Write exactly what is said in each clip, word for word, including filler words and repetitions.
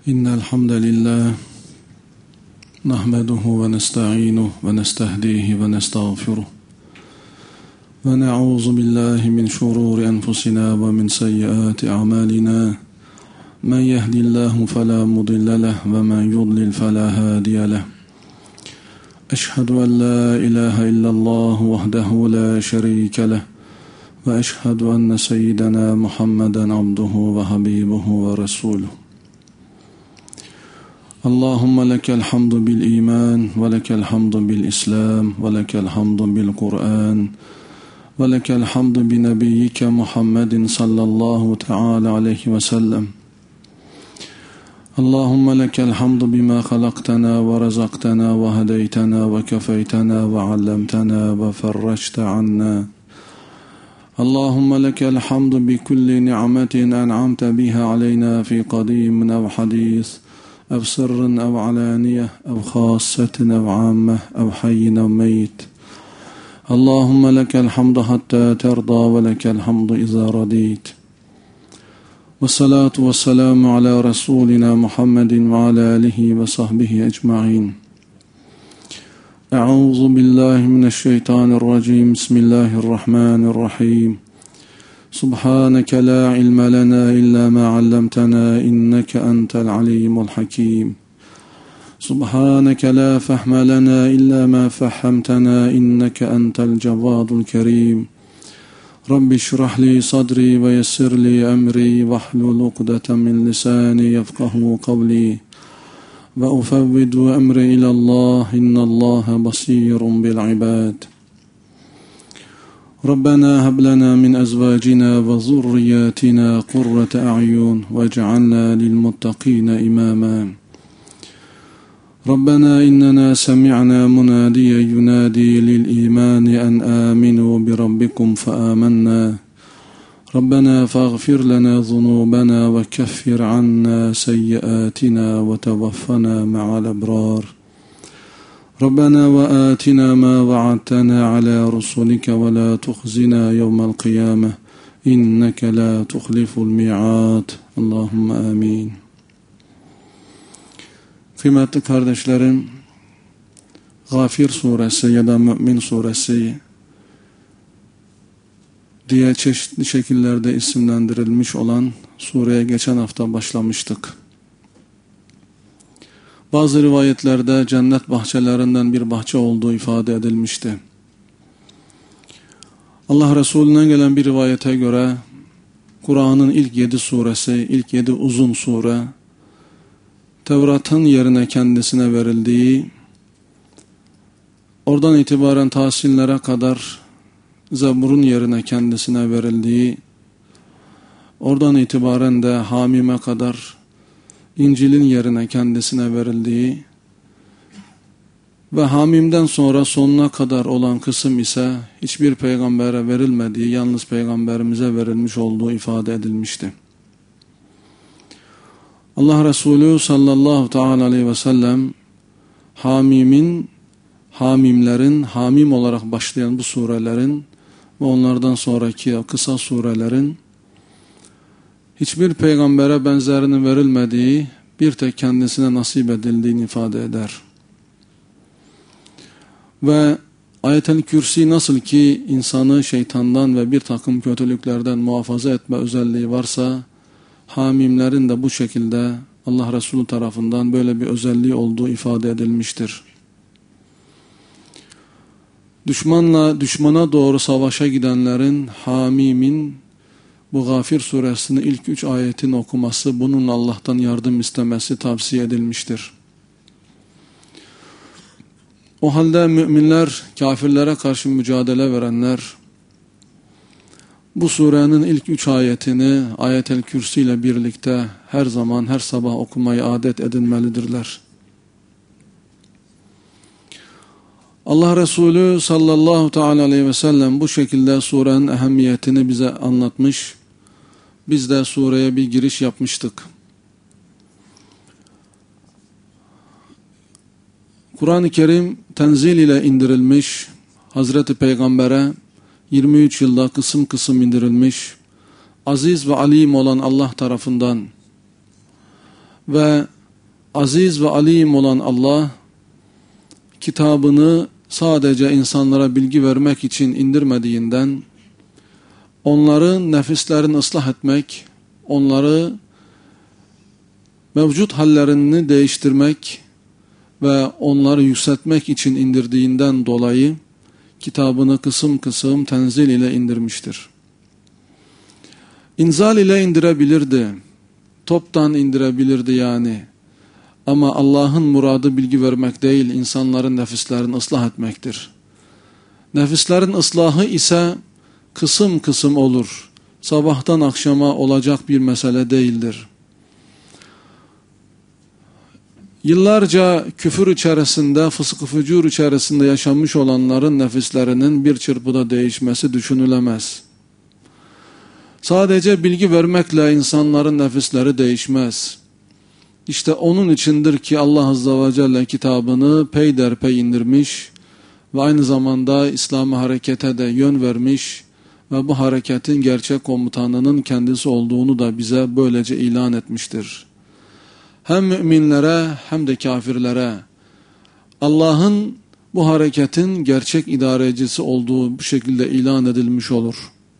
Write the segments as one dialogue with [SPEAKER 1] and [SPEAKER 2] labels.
[SPEAKER 1] إن الحمد لله نحمده ونستعينه ونستهديه ونستغفره ونعوذ بالله من شرور أنفسنا ومن سيئات أعمالنا من يهدي الله فلا مضل له ومن يضلل فلا هادي له أشهد أن لا إله إلا الله وحده لا شريك له وأشهد أن سيدنا محمدا عبده وحبيبه ورسوله اللهم لك الحمد بالإيمان ولك الحمد بالإسلام ولك الحمد بالقرآن ولك الحمد بنبيك محمد صلى الله تعالى عليه وسلم اللهم لك الحمد بما خلقتنا ورزقتنا وهديتنا وكفيتنا وعلمتنا وفرجت عنا اللهم لك الحمد بكل نعمة أنعمت بها علينا في قديم أو حديث أو سر أو علانية أو خاصة أو عامة أو حي أو ميت اللهم لك الحمد حتى ترضى ولك الحمد إذا رضيت والصلاة والسلام على رسولنا محمد وعلى آله وصحبه أجمعين أعوذ بالله من الشيطان الرجيم بسم الله الرحمن الرحيم سبحانك لا علم لنا إلا ما علمتنا إنك أنت العليم الحكيم سبحانك لا فهم لنا إلا ما فهمتنا إنك أنت الجواد الكريم رب اشرح لي صدري ويسر لي أمري واحلل عقدة من لساني يفقه قولي وأفوض أمري إلى الله إن الله بصير بالعباد ربنا هب لنا من أزواجنا وذرياتنا قرة أعين واجعلنا للمتقين إماما ربنا إننا سمعنا مناديا ينادي للإيمان أن آمنوا بربكم فآمنا ربنا فاغفر لنا ذنوبنا وكفر عنا سيئاتنا وتوفنا مع الأبرار ربنا وآتنا ما وعدتنا على رسلك ولا تخزنا يوم القيامة إنك لا تخلف الميعاد اللهم آمين. Kıymetli kardeşlerim, Gafir suresi ya da Mü'min suresi diye çeşitli şekillerde isimlendirilmiş olan sureye geçen hafta başlamıştık. Bazı rivayetlerde cennet bahçelerinden bir bahçe olduğu ifade edilmişti. Allah Resulü'nden gelen bir rivayete göre Kur'an'ın ilk yedi suresi, ilk yedi uzun sure, Tevrat'ın yerine kendisine verildiği, oradan itibaren Tahsinlere kadar Zebur'un yerine kendisine verildiği, oradan itibaren de Hamim'e kadar İncil'in yerine kendisine verildiği ve Hamim'den sonra sonuna kadar olan kısım ise hiçbir peygambere verilmediği, yalnız peygamberimize verilmiş olduğu ifade edilmişti. Allah Resulü sallallahu teala aleyhi ve sellem Hamim'in, Hamimlerin, Hamim olarak başlayan bu surelerin ve onlardan sonraki kısa surelerin hiçbir peygambere benzerinin verilmediği, bir tek kendisine nasip edildiğini ifade eder. Ve Ayet-el Kürsi nasıl ki insanı şeytandan ve bir takım kötülüklerden muhafaza etme özelliği varsa, Hamimlerin de bu şekilde Allah Resulü tarafından böyle bir özelliği olduğu ifade edilmiştir. Düşmanla, düşmana doğru savaşa gidenlerin Hamim'in bu Gafir suresinin ilk üç ayetini okuması, bunun Allah'tan yardım istemesi tavsiye edilmiştir. O halde müminler, kafirlere karşı mücadele verenler, bu surenin ilk üç ayetini Ayet-el Kürsi ile birlikte her zaman, her sabah okumayı adet edinmelidirler. Allah Resulü sallallahu teala aleyhi ve sellem bu şekilde surenin ehemmiyetini bize anlatmış. Biz de sureye bir giriş yapmıştık. Kur'an-ı Kerim tenzil ile indirilmiş, Hazreti Peygamber'e yirmi üç yılda kısım kısım indirilmiş, aziz ve alim olan Allah tarafından ve aziz ve alim olan Allah, kitabını sadece insanlara bilgi vermek için indirmediğinden, onların nefislerini ıslah etmek, onları mevcut hallerini değiştirmek ve onları yükseltmek için indirdiğinden dolayı kitabını kısım kısım tenzil ile indirmiştir. İnzal ile indirebilirdi, toptan indirebilirdi yani. Ama Allah'ın muradı bilgi vermek değil, insanların nefislerini ıslah etmektir. Nefislerin ıslahı ise kısım kısım olur. Sabahtan akşama olacak bir mesele değildir. Yıllarca küfür içerisinde, fısk-ı fücur içerisinde yaşamış olanların nefislerinin bir çırpıda değişmesi düşünülemez. Sadece bilgi vermekle insanların nefisleri değişmez. İşte onun içindir ki Allah Azze ve Celle kitabını peyderpey indirmiş ve aynı zamanda İslam'ı harekete de yön vermiş ve bu hareketin gerçek komutanının kendisi olduğunu da bize böylece ilan etmiştir. Hem müminlere hem de kafirlere Allah'ın bu hareketin gerçek idarecisi olduğu bu şekilde ilan edilmiş olur.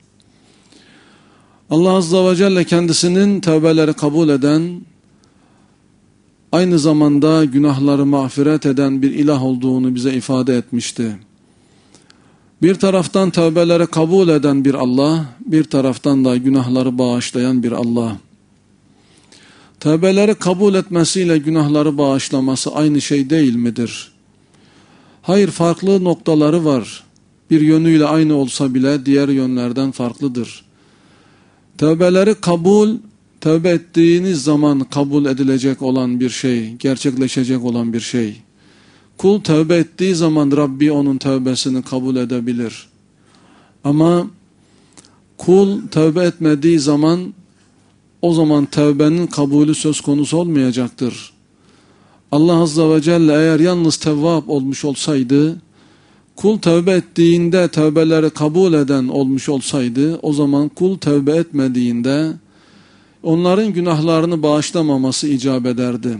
[SPEAKER 1] Allah Azze ve Celle kendisinin tevbeleri kabul eden, aynı zamanda günahları mağfiret eden bir ilah olduğunu bize ifade etmişti. Bir taraftan tevbeleri kabul eden bir Allah, bir taraftan da günahları bağışlayan bir Allah. Tevbeleri kabul etmesiyle günahları bağışlaması aynı şey değil midir? Hayır, farklı noktaları var. Bir yönüyle aynı olsa bile diğer yönlerden farklıdır. Tevbeleri kabul, tevbe ettiğiniz zaman kabul edilecek olan bir şey, gerçekleşecek olan bir şey. Kul tevbe ettiği zaman Rabbi onun tevbesini kabul edebilir. Ama kul tevbe etmediği zaman, o zaman tevbenin kabulü söz konusu olmayacaktır. Allah Azze ve Celle eğer yalnız tevvab olmuş olsaydı, kul tevbe ettiğinde tevbeleri kabul eden olmuş olsaydı, o zaman kul tevbe etmediğinde onların günahlarını bağışlamaması icap ederdi.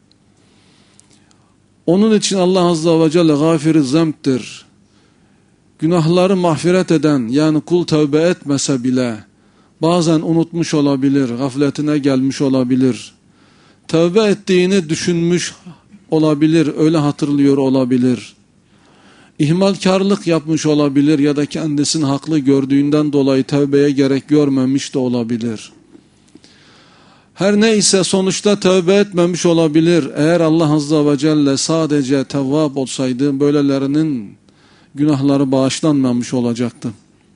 [SPEAKER 1] Onun için Allah Azze ve Celle gafir-i zemb'tir. Günahları mağfiret eden, yani kul tevbe etmese bile bazen unutmuş olabilir, gafletine gelmiş olabilir. Tevbe ettiğini düşünmüş olabilir, öyle hatırlıyor olabilir. İhmalkarlık yapmış olabilir ya da kendisini haklı gördüğünden dolayı tevbeye gerek görmemiş de olabilir. Her neyse sonuçta tövbe etmemiş olabilir. Eğer Allah Azze ve Celle sadece tevvab olsaydı böylelerinin günahları bağışlanmamış olacaktı.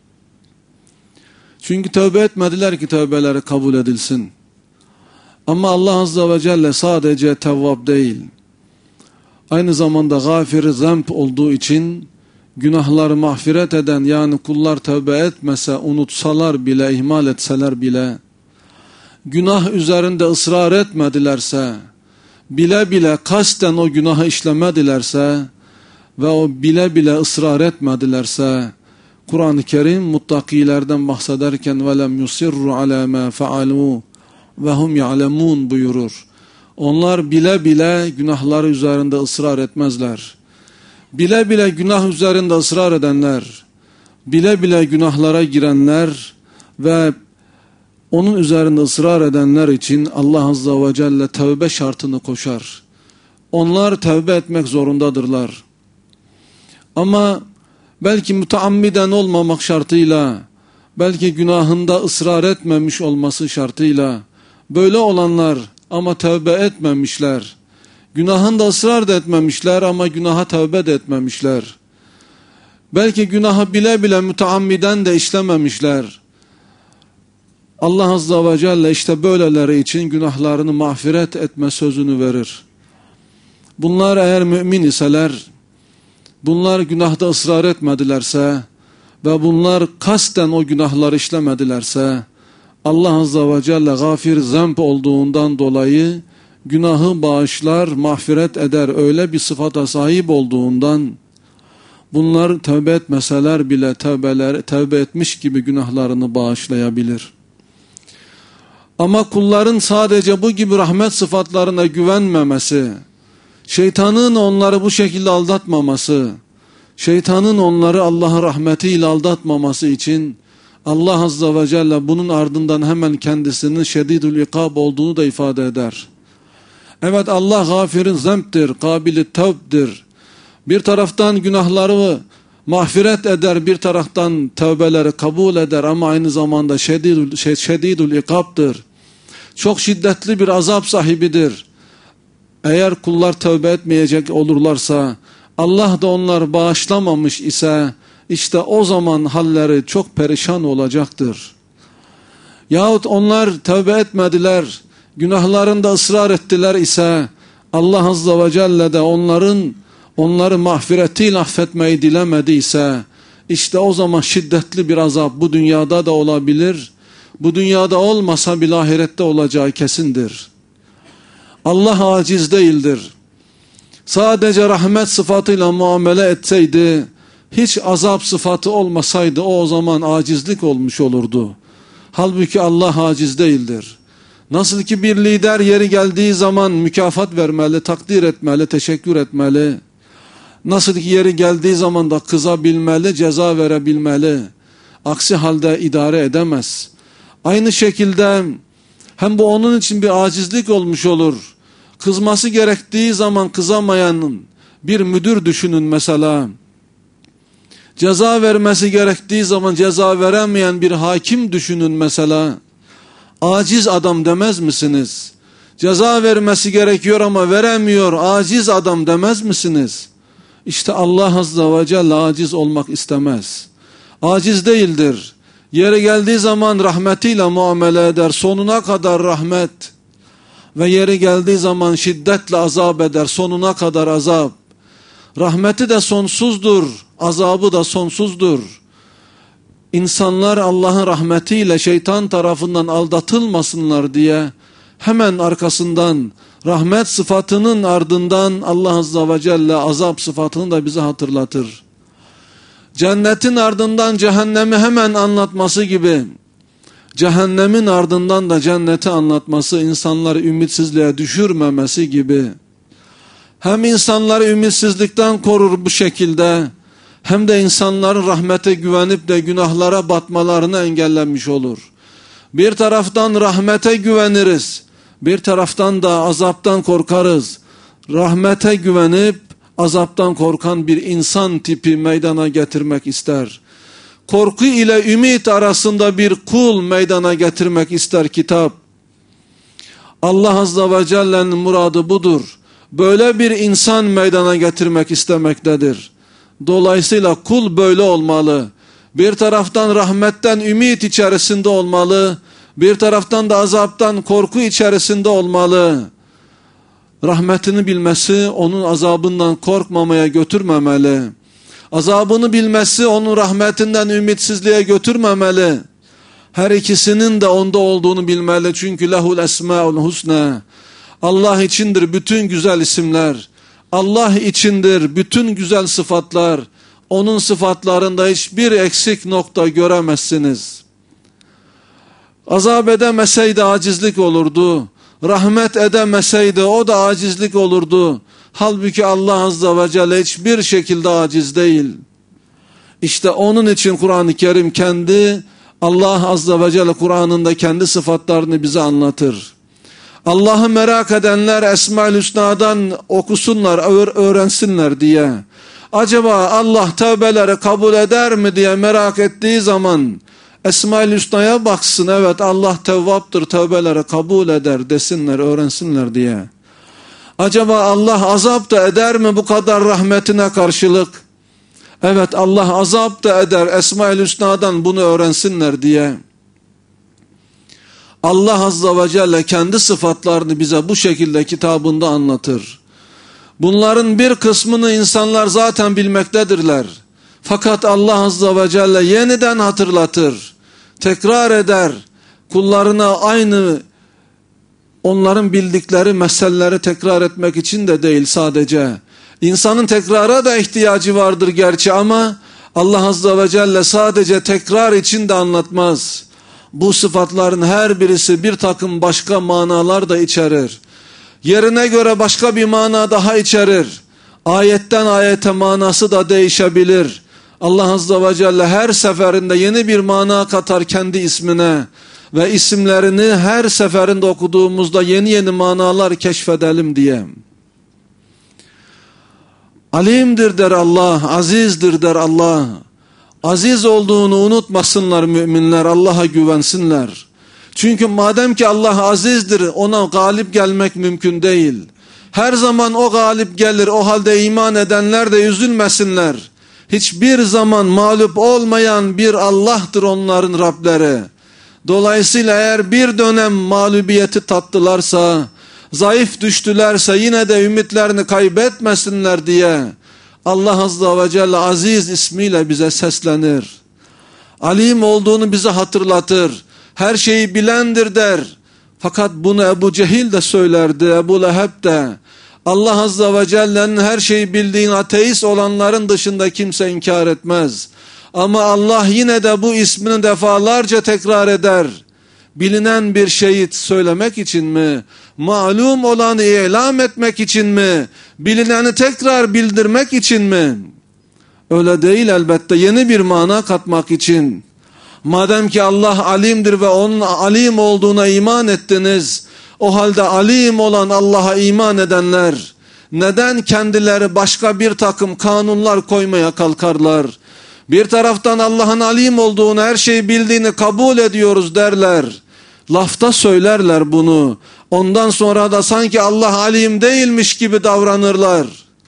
[SPEAKER 1] Çünkü tövbe etmediler ki tövbeleri kabul edilsin. Ama Allah Azze ve Celle sadece tevvab değil, aynı zamanda gafir-i zemp olduğu için günahları mağfiret eden, yani kullar tövbe etmese, unutsalar bile, ihmal etseler bile, günah üzerinde ısrar etmedilerse, bile bile kasten o günahı işlemedilerse ve o bile bile ısrar etmedilerse, Kur'an-ı Kerim muttakilerden bahsederken وَلَمْ يُصِرُّ عَلَى مَا فَعَلُوا وَهُمْ يَعْلَمُونَ buyurur. Onlar bile bile günahları üzerinde ısrar etmezler. Bile bile günah üzerinde ısrar edenler, bile bile günahlara girenler ve onun üzerinde ısrar edenler için Allah Azze ve Celle tevbe şartını koşar. Onlar tevbe etmek zorundadırlar. Ama belki müteammiden olmamak şartıyla, belki günahında ısrar etmemiş olması şartıyla, böyle olanlar ama tevbe etmemişler, günahında ısrar da etmemişler ama günaha tevbe de etmemişler, belki günahı bile bile müteammiden de işlememişler, Allah Azze ve Celle işte böyleleri için günahlarını mağfiret etme sözünü verir. Bunlar eğer mümin iseler, bunlar günahda ısrar etmedilerse ve bunlar kasten o günahları işlemedilerse, Allah Azze ve Celle gafir zemp olduğundan dolayı günahı bağışlar, mağfiret eder, öyle bir sıfata sahip olduğundan bunlar tövbe etmeseler bile tövbeler, tövbe etmiş gibi günahlarını bağışlayabilir. Ama kulların sadece bu gibi rahmet sıfatlarına güvenmemesi, şeytanın onları bu şekilde aldatmaması, şeytanın onları Allah'ın rahmetiyle aldatmaması için Allah Azze ve Celle bunun ardından hemen kendisinin şedidül ikab olduğunu da ifade eder. Evet, Allah gafir-i zembdir, kabil-i tevbdir. Bir taraftan günahları mağfiret eder, bir taraftan tövbeleri kabul eder ama aynı zamanda şedidül, şedidül ikabdır. Çok şiddetli bir azap sahibidir. Eğer kullar tövbe etmeyecek olurlarsa, Allah da onlar bağışlamamış ise, işte o zaman halleri çok perişan olacaktır. Yahut onlar tövbe etmediler, günahlarında ısrar ettiler ise, Allah Azze ve Celle de onların onları mağfiretiyle affetmeyi dilemediyse, işte o zaman şiddetli bir azap bu dünyada da olabilir, bu dünyada olmasa bile ahirette olacağı kesindir. Allah aciz değildir. Sadece rahmet sıfatıyla muamele etseydi, hiç azap sıfatı olmasaydı o, o zaman acizlik olmuş olurdu. Halbuki Allah aciz değildir. Nasıl ki bir lider yeri geldiği zaman mükafat vermeli, takdir etmeli, teşekkür etmeli. Nasıl ki yeri geldiği zaman da kızabilmeli, ceza verebilmeli. Aksi halde idare edemez. Aynı şekilde hem bu onun için bir acizlik olmuş olur. Kızması gerektiği zaman kızamayan bir müdür düşünün mesela. Ceza vermesi gerektiği zaman ceza veremeyen bir hakim düşünün mesela. Aciz adam demez misiniz? Ceza vermesi gerekiyor ama veremiyor, aciz adam demez misiniz? İşte Allah Azze ve Celle aciz olmak istemez. Aciz değildir. Yere geldiği zaman rahmetiyle muamele eder, sonuna kadar rahmet. Ve yeri geldiği zaman şiddetle azap eder, sonuna kadar azap. Rahmeti de sonsuzdur, azabı da sonsuzdur. İnsanlar Allah'ın rahmetiyle şeytan tarafından aldatılmasınlar diye hemen arkasından rahmet sıfatının ardından Allah Azze ve Celle azap sıfatını da bize hatırlatır. Cennetin ardından cehennemi hemen anlatması gibi, cehennemin ardından da cenneti anlatması, insanları ümitsizliğe düşürmemesi gibi, hem insanları ümitsizlikten korur bu şekilde, hem de insanların rahmete güvenip de günahlara batmalarını engellenmiş olur. Bir taraftan rahmete güveniriz, bir taraftan da azaptan korkarız. Rahmete güvenip azaptan korkan bir insan tipi meydana getirmek ister. Korku ile ümit arasında bir kul meydana getirmek ister kitap. Allah Azze ve Celle'nin muradı budur. Böyle bir insan meydana getirmek istemektedir. Dolayısıyla kul böyle olmalı. Bir taraftan rahmetten ümit içerisinde olmalı. Bir taraftan da azaptan korku içerisinde olmalı. Rahmetini bilmesi onun azabından korkmamaya götürmemeli. Azabını bilmesi onun rahmetinden ümitsizliğe götürmemeli. Her ikisinin de onda olduğunu bilmeli. Çünkü lehul esmaul husna. Allah içindir bütün güzel isimler. Allah içindir bütün güzel sıfatlar. Onun sıfatlarında hiçbir eksik nokta göremezsiniz. Azap edemeseydi acizlik olurdu. Rahmet edemeseydi o da acizlik olurdu. Halbuki Allah Azze ve Celle hiçbir şekilde aciz değil. İşte onun için Kur'an-ı Kerim kendi, Allah Azze ve Celle Kur'an'ında kendi sıfatlarını bize anlatır. Allah'ı merak edenler Esma-ül Hüsna'dan okusunlar, öğrensinler diye. Acaba Allah tövbeleri kabul eder mi diye merak ettiği zaman Esma-ül Hüsna'ya baksın, evet Allah tevvaptır, tövbeleri kabul eder desinler, öğrensinler diye. Acaba Allah azap da eder mi bu kadar rahmetine karşılık? Evet Allah azap da eder, Esma-ül Hüsna'dan bunu öğrensinler diye. Allah Azze ve Celle kendi sıfatlarını bize bu şekilde kitabında anlatır. Bunların bir kısmını insanlar zaten bilmektedirler. Fakat Allah Azze ve Celle yeniden hatırlatır, tekrar eder. Kullarına aynı onların bildikleri meseleleri tekrar etmek için de değil sadece. İnsanın tekrara da ihtiyacı vardır gerçi ama Allah Azze ve Celle sadece tekrar için de anlatmaz. Bu sıfatların her birisi bir takım başka manalar da içerir. Yerine göre başka bir mana daha içerir. Ayetten ayete manası da değişebilir. Allah Azze ve Celle her seferinde yeni bir mana katar kendi ismine. Ve isimlerini her seferinde okuduğumuzda yeni yeni manalar keşfedelim diye. Alimdir der Allah, azizdir der Allah. Aziz olduğunu unutmasınlar müminler, Allah'a güvensinler. Çünkü madem ki Allah azizdir, ona galip gelmek mümkün değil. Her zaman o galip gelir, o halde iman edenler de üzülmesinler. Hiçbir zaman mağlup olmayan bir Allah'tır onların Rableri. Dolayısıyla eğer bir dönem mağlubiyeti tattılarsa, zayıf düştülerse yine de ümitlerini kaybetmesinler diye Allah Azze ve Celle Aziz ismiyle bize seslenir. Alim olduğunu bize hatırlatır. Her şeyi bilendir der. Fakat bunu Ebu Cehil de söylerdi, Ebu Leheb de. Allah Azze ve Celle'nin her şeyi bildiğini ateist olanların dışında kimse inkar etmez. Ama Allah yine de bu ismini defalarca tekrar eder. Bilinen bir şeyi söylemek için mi? Malum olanı ilan etmek için mi? Bilineni tekrar bildirmek için mi? Öyle değil elbette, yeni bir mana katmak için. Madem ki Allah alimdir ve onun alim olduğuna iman ettiniz, o halde alim olan Allah'a iman edenler neden kendileri başka bir takım kanunlar koymaya kalkarlar? Bir taraftan Allah'ın alim olduğunu, her şeyi bildiğini kabul ediyoruz derler. Lafta söylerler bunu. Ondan sonra da sanki Allah alim değilmiş gibi davranırlar.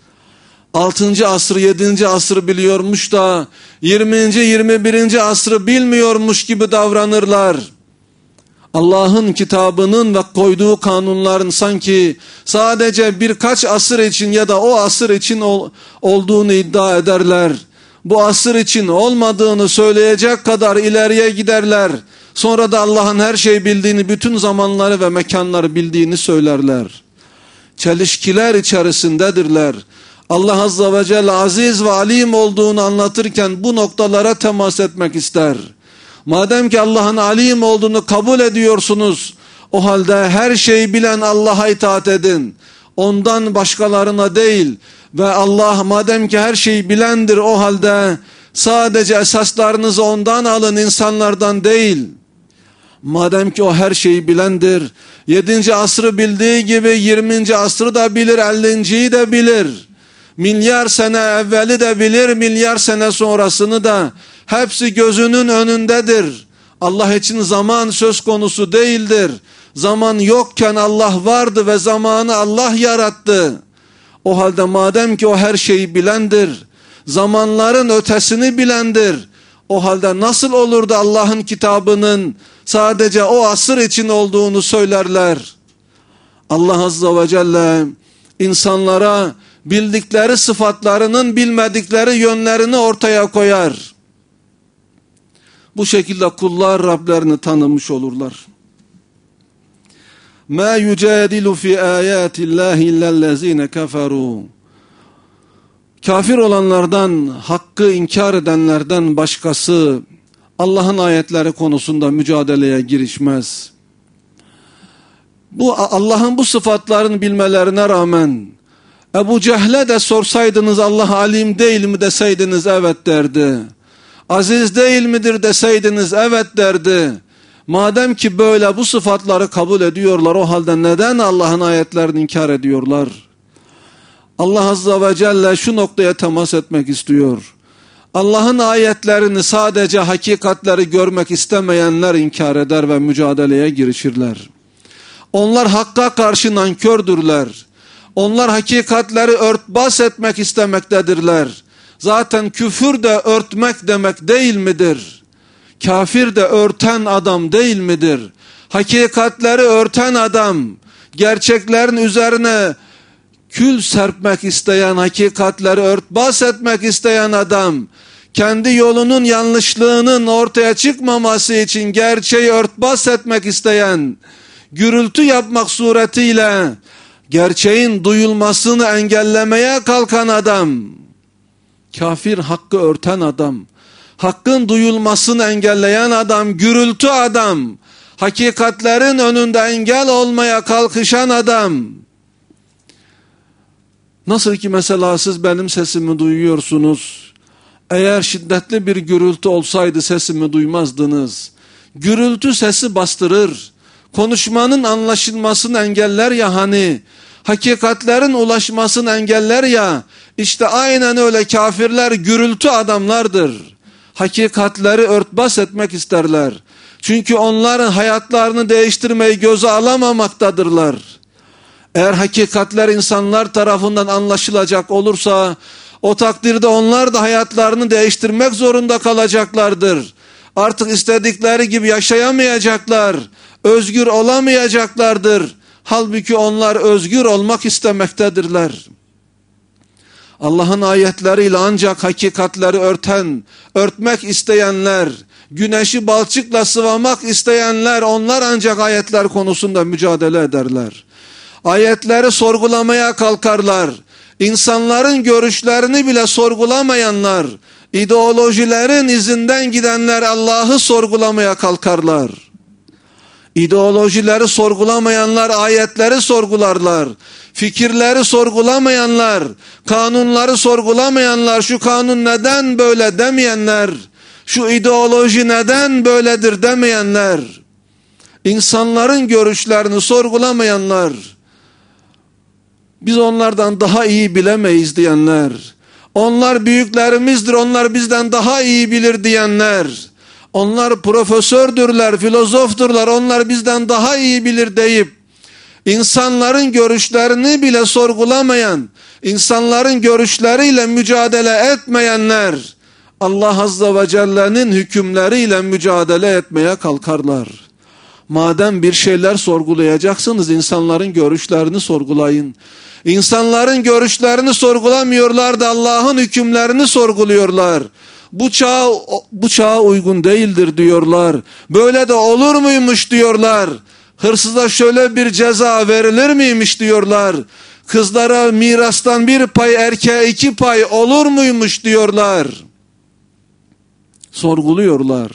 [SPEAKER 1] altıncı asır, yedinci asır biliyormuş da yirminci, yirmi birinci asrı bilmiyormuş gibi davranırlar. Allah'ın kitabının ve koyduğu kanunların sanki sadece birkaç asır için ya da o asır için ol, olduğunu iddia ederler. Bu asır için olmadığını söyleyecek kadar ileriye giderler. Sonra da Allah'ın her şeyi bildiğini, bütün zamanları ve mekanları bildiğini söylerler. Çelişkiler içerisindedirler. Allah Azze ve Celle aziz ve alim olduğunu anlatırken bu noktalara temas etmek ister. Madem ki Allah'ın alim olduğunu kabul ediyorsunuz, o halde her şeyi bilen Allah'a itaat edin. Ondan başkalarına değil. Ve Allah madem ki her şeyi bilendir, o halde sadece esaslarınızı ondan alın, insanlardan değil. Madem ki o her şeyi bilendir, yedinci asrı bildiği gibi yirminci asrı da bilir, ellinciyi de bilir. Milyar sene evveli de bilir, milyar sene sonrasını da. Hepsi gözünün önündedir. Allah için zaman söz konusu değildir. Zaman yokken Allah vardı ve zamanı Allah yarattı. O halde madem ki o her şeyi bilendir, zamanların ötesini bilendir, o halde nasıl olur da Allah'ın kitabının sadece o asır için olduğunu söylerler? Allah Azze ve Celle insanlara bildikleri sıfatlarının bilmedikleri yönlerini ortaya koyar. Bu şekilde kullar Rablerini tanımış olurlar. مَا يُجَادِلُ فِي آيَاتِ اللّٰهِ اِلَّا الَّذ۪ينَ كَفَرُوا Kafir olanlardan, hakkı inkar edenlerden başkası Allah'ın ayetleri konusunda mücadeleye girişmez. Bu Allah'ın bu sıfatlarını bilmelerine rağmen Ebu Cehle de sorsaydınız Allah alim değil mi deseydiniz evet derdi. Aziz değil midir deseydiniz evet derdi. Madem ki böyle bu sıfatları kabul ediyorlar, o halde neden Allah'ın ayetlerini inkar ediyorlar? Allah Azze ve Celle şu noktaya temas etmek istiyor. Allah'ın ayetlerini sadece hakikatleri görmek istemeyenler inkar eder ve mücadeleye girişirler. Onlar hakka karşı nankördürler. Onlar hakikatleri örtbas etmek istemektedirler. Zaten küfür de örtmek demek değil midir? Kafir de örten adam değil midir? Hakikatleri örten adam, gerçeklerin üzerine kül serpmek isteyen, hakikatleri örtbas etmek isteyen adam, kendi yolunun yanlışlığının ortaya çıkmaması için gerçeği örtbas etmek isteyen, gürültü yapmak suretiyle gerçeğin duyulmasını engellemeye kalkan adam, kafir hakkı örten adam, hakkın duyulmasını engelleyen adam, gürültü adam, hakikatlerin önünde engel olmaya kalkışan adam. Nasıl ki mesela siz benim sesimi duyuyorsunuz. Eğer şiddetli bir gürültü olsaydı sesimi duymazdınız. Gürültü sesi bastırır. Konuşmanın anlaşılmasını engeller ya hani. Hakikatlerin ulaşmasını engeller ya. İşte aynen öyle kafirler gürültü adamlardır. Hakikatleri örtbas etmek isterler. Çünkü onların hayatlarını değiştirmeyi göze alamamaktadırlar. Eğer hakikatler insanlar tarafından anlaşılacak olursa, o takdirde onlar da hayatlarını değiştirmek zorunda kalacaklardır. Artık istedikleri gibi yaşayamayacaklar, özgür olamayacaklardır. Halbuki onlar özgür olmak istemektedirler. Allah'ın ayetleriyle ancak hakikatleri örten, örtmek isteyenler, güneşi balçıkla sıvamak isteyenler, onlar ancak ayetler konusunda mücadele ederler. Ayetleri sorgulamaya kalkarlar. İnsanların görüşlerini bile sorgulamayanlar, ideolojilerin izinden gidenler Allah'ı sorgulamaya kalkarlar. İdeolojileri sorgulamayanlar ayetleri sorgularlar. Fikirleri sorgulamayanlar, kanunları sorgulamayanlar, şu kanun neden böyle demeyenler, şu ideoloji neden böyledir demeyenler, insanların görüşlerini sorgulamayanlar, biz onlardan daha iyi bilemeyiz diyenler, onlar büyüklerimizdir, onlar bizden daha iyi bilir diyenler, onlar profesördürler, filozofturlar, onlar bizden daha iyi bilir deyip, insanların görüşlerini bile sorgulamayan, insanların görüşleriyle mücadele etmeyenler, Allah Azze ve Celle'nin hükümleriyle mücadele etmeye kalkarlar. Madem bir şeyler sorgulayacaksınız, insanların görüşlerini sorgulayın. İnsanların görüşlerini sorgulamıyorlar da Allah'ın hükümlerini sorguluyorlar. Bu çağ, bu çağa uygun değildir diyorlar. Böyle de olur muymuş diyorlar. Hırsıza şöyle bir ceza verilir miymiş diyorlar. Kızlara mirastan bir pay, erkeğe iki pay olur muymuş diyorlar. Sorguluyorlar.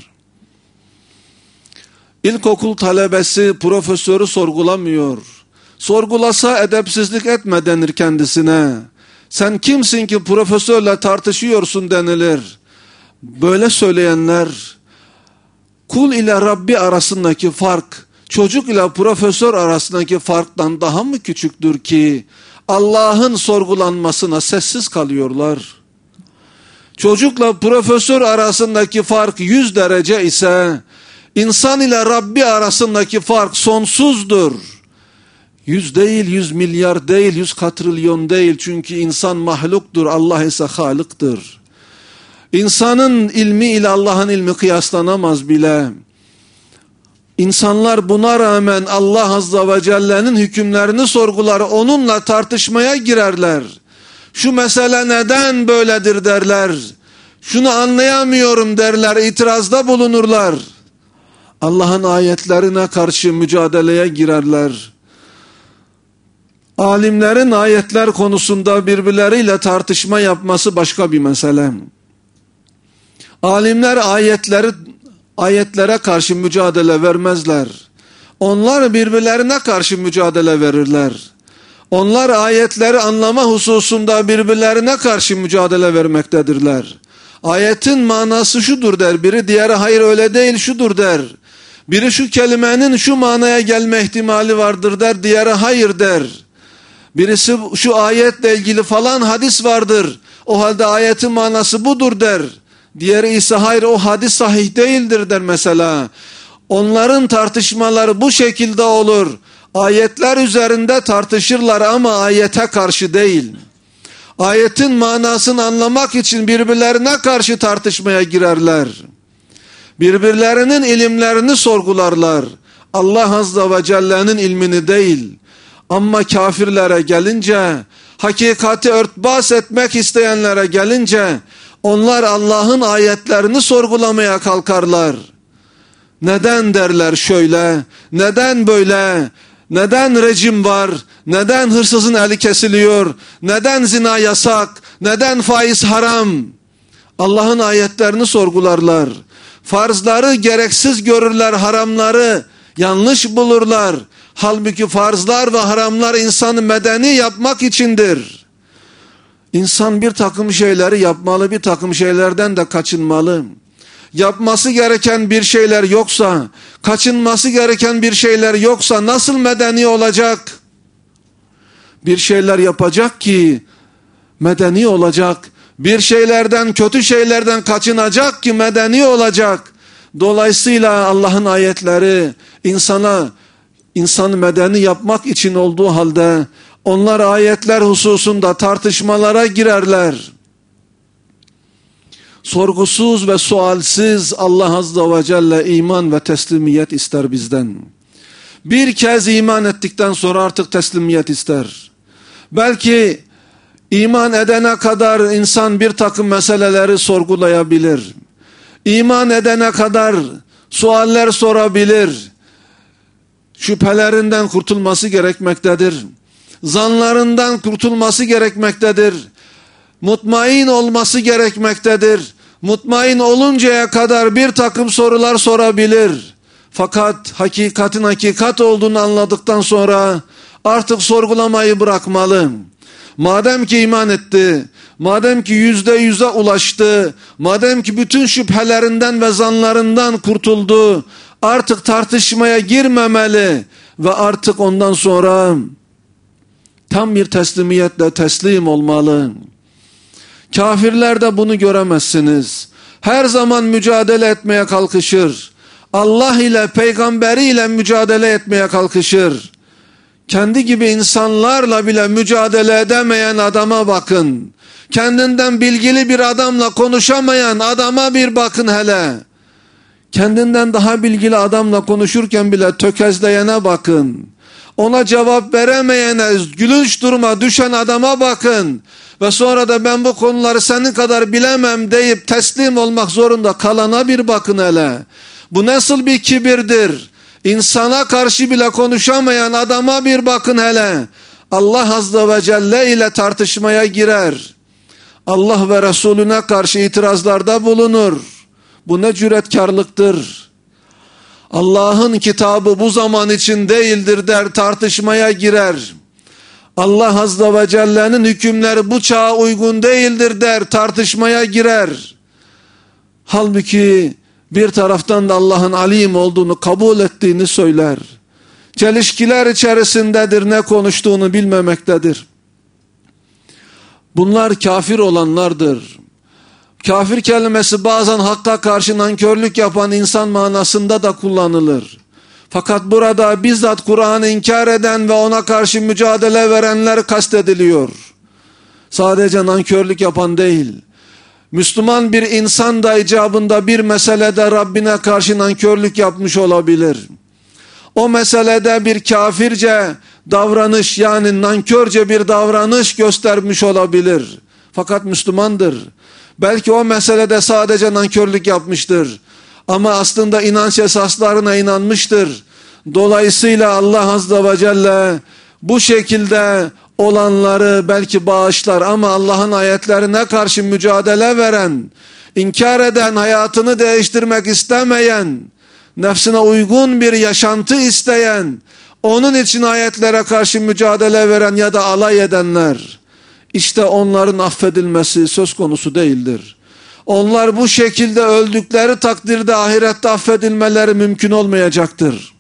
[SPEAKER 1] İlkokul talebesi profesörü sorgulamıyor. Sorgulasa edepsizlik etme denir kendisine. Sen kimsin ki profesörle tartışıyorsun denilir. Böyle söyleyenler, kul ile Rabbi arasındaki fark, çocuk ile profesör arasındaki farktan daha mı küçüktür ki Allah'ın sorgulanmasına sessiz kalıyorlar? Çocukla profesör arasındaki fark yüz derece ise, İnsan ile Rabbi arasındaki fark sonsuzdur. Yüz değil, yüz milyar değil, yüz katrilyon değil. Çünkü insan mahluktur, Allah ise Halık'tır. İnsanın ilmi ile Allah'ın ilmi kıyaslanamaz bile. İnsanlar buna rağmen Allah Azze ve Celle'nin hükümlerini sorgular, onunla tartışmaya girerler. Şu mesele neden böyledir derler. Şunu anlayamıyorum derler, itirazda bulunurlar. Allah'ın ayetlerine karşı mücadeleye girerler. Alimlerin ayetler konusunda birbirleriyle tartışma yapması başka bir mesele. Alimler ayetleri, ayetlere karşı mücadele vermezler. Onlar birbirlerine karşı mücadele verirler. Onlar ayetleri anlama hususunda birbirlerine karşı mücadele vermektedirler. Ayetin manası şudur der biri, diğeri hayır öyle değil şudur der. Biri şu kelimenin şu manaya gelme ihtimali vardır der, diğeri hayır der. Birisi şu ayetle ilgili falan hadis vardır, o halde ayetin manası budur der. Diğeri ise hayır o hadis sahih değildir der mesela. Onların tartışmaları bu şekilde olur. Ayetler üzerinde tartışırlar ama ayete karşı değil. Ayetin manasını anlamak için birbirlerine karşı tartışmaya girerler. Birbirlerinin ilimlerini sorgularlar. Allah Azze ve Celle'nin ilmini değil. Ama kafirlere gelince, hakikati örtbas etmek isteyenlere gelince, onlar Allah'ın ayetlerini sorgulamaya kalkarlar. Neden derler şöyle, neden böyle, neden rejim var, neden hırsızın eli kesiliyor, neden zina yasak, neden faiz haram? Allah'ın ayetlerini sorgularlar. Farzları gereksiz görürler, haramları yanlış bulurlar. Halbuki farzlar ve haramlar insanı medeni yapmak içindir. İnsan bir takım şeyleri yapmalı, bir takım şeylerden de kaçınmalı. Yapması gereken bir şeyler yoksa, kaçınması gereken bir şeyler yoksa nasıl medeni olacak? Bir şeyler yapacak ki medeni olacak. Bir şeylerden, kötü şeylerden kaçınacak ki medeni olacak. Dolayısıyla Allah'ın ayetleri insana, insanı medeni yapmak için olduğu halde onlar ayetler hususunda tartışmalara girerler. Sorgusuz ve sualsiz Allah Azze ve Celle iman ve teslimiyet ister bizden. Bir kez iman ettikten sonra artık teslimiyet ister. Belki iman edene kadar insan bir takım meseleleri sorgulayabilir. İman edene kadar sualler sorabilir. Şüphelerinden kurtulması gerekmektedir. Zanlarından kurtulması gerekmektedir. Mutmain olması gerekmektedir. Mutmain oluncaya kadar bir takım sorular sorabilir. Fakat hakikatin hakikat olduğunu anladıktan sonra artık sorgulamayı bırakmalı. Madem ki iman etti, madem ki yüzde yüze ulaştı, madem ki bütün şüphelerinden ve zanlarından kurtuldu, artık tartışmaya girmemeli ve artık ondan sonra tam bir teslimiyetle teslim olmalı. Kafirlerde bunu göremezsiniz. Her zaman mücadele etmeye kalkışır. Allah ile, peygamberiyle mücadele etmeye kalkışır. Kendi gibi insanlarla bile mücadele edemeyen adama bakın. Kendinden bilgili bir adamla konuşamayan adama bir bakın hele. Kendinden daha bilgili adamla konuşurken bile tökezleyene bakın. Ona cevap veremeyene, gülünç duruma düşen adama bakın. Ve sonra da ben bu konuları senin kadar bilemem deyip teslim olmak zorunda kalana bir bakın hele. Bu nasıl bir kibirdir? İnsana karşı bile konuşamayan adama bir bakın hele. Allah Azze ve Celle ile tartışmaya girer. Allah ve Resulüne karşı itirazlarda bulunur. Bu ne cüretkarlıktır. Allah'ın kitabı bu zaman için değildir der, tartışmaya girer. Allah Azze ve Celle'nin hükümleri bu çağa uygun değildir der, tartışmaya girer. Halbuki bir taraftan da Allah'ın alim olduğunu kabul ettiğini söyler. Çelişkiler içerisindedir, ne konuştuğunu bilmemektedir. Bunlar kafir olanlardır. Kafir kelimesi bazen hakka karşı nankörlük yapan insan manasında da kullanılır. Fakat burada bizzat Kur'an'ı inkar eden ve ona karşı mücadele verenler kastediliyor. Sadece nankörlük yapan değil. Müslüman bir insan da icabında bir meselede Rabbine karşı nankörlük yapmış olabilir. O meselede bir kafirce davranış, yani nankörce bir davranış göstermiş olabilir. Fakat Müslümandır. Belki o meselede sadece nankörlük yapmıştır. Ama aslında inanç esaslarına inanmıştır. Dolayısıyla Allah Azze ve Celle bu şekilde olanları belki bağışlar ama Allah'ın ayetlerine karşı mücadele veren, inkar eden, hayatını değiştirmek istemeyen, nefsine uygun bir yaşantı isteyen, onun için ayetlere karşı mücadele veren ya da alay edenler, işte onların affedilmesi söz konusu değildir. Onlar bu şekilde öldükleri takdirde ahirette affedilmeleri mümkün olmayacaktır.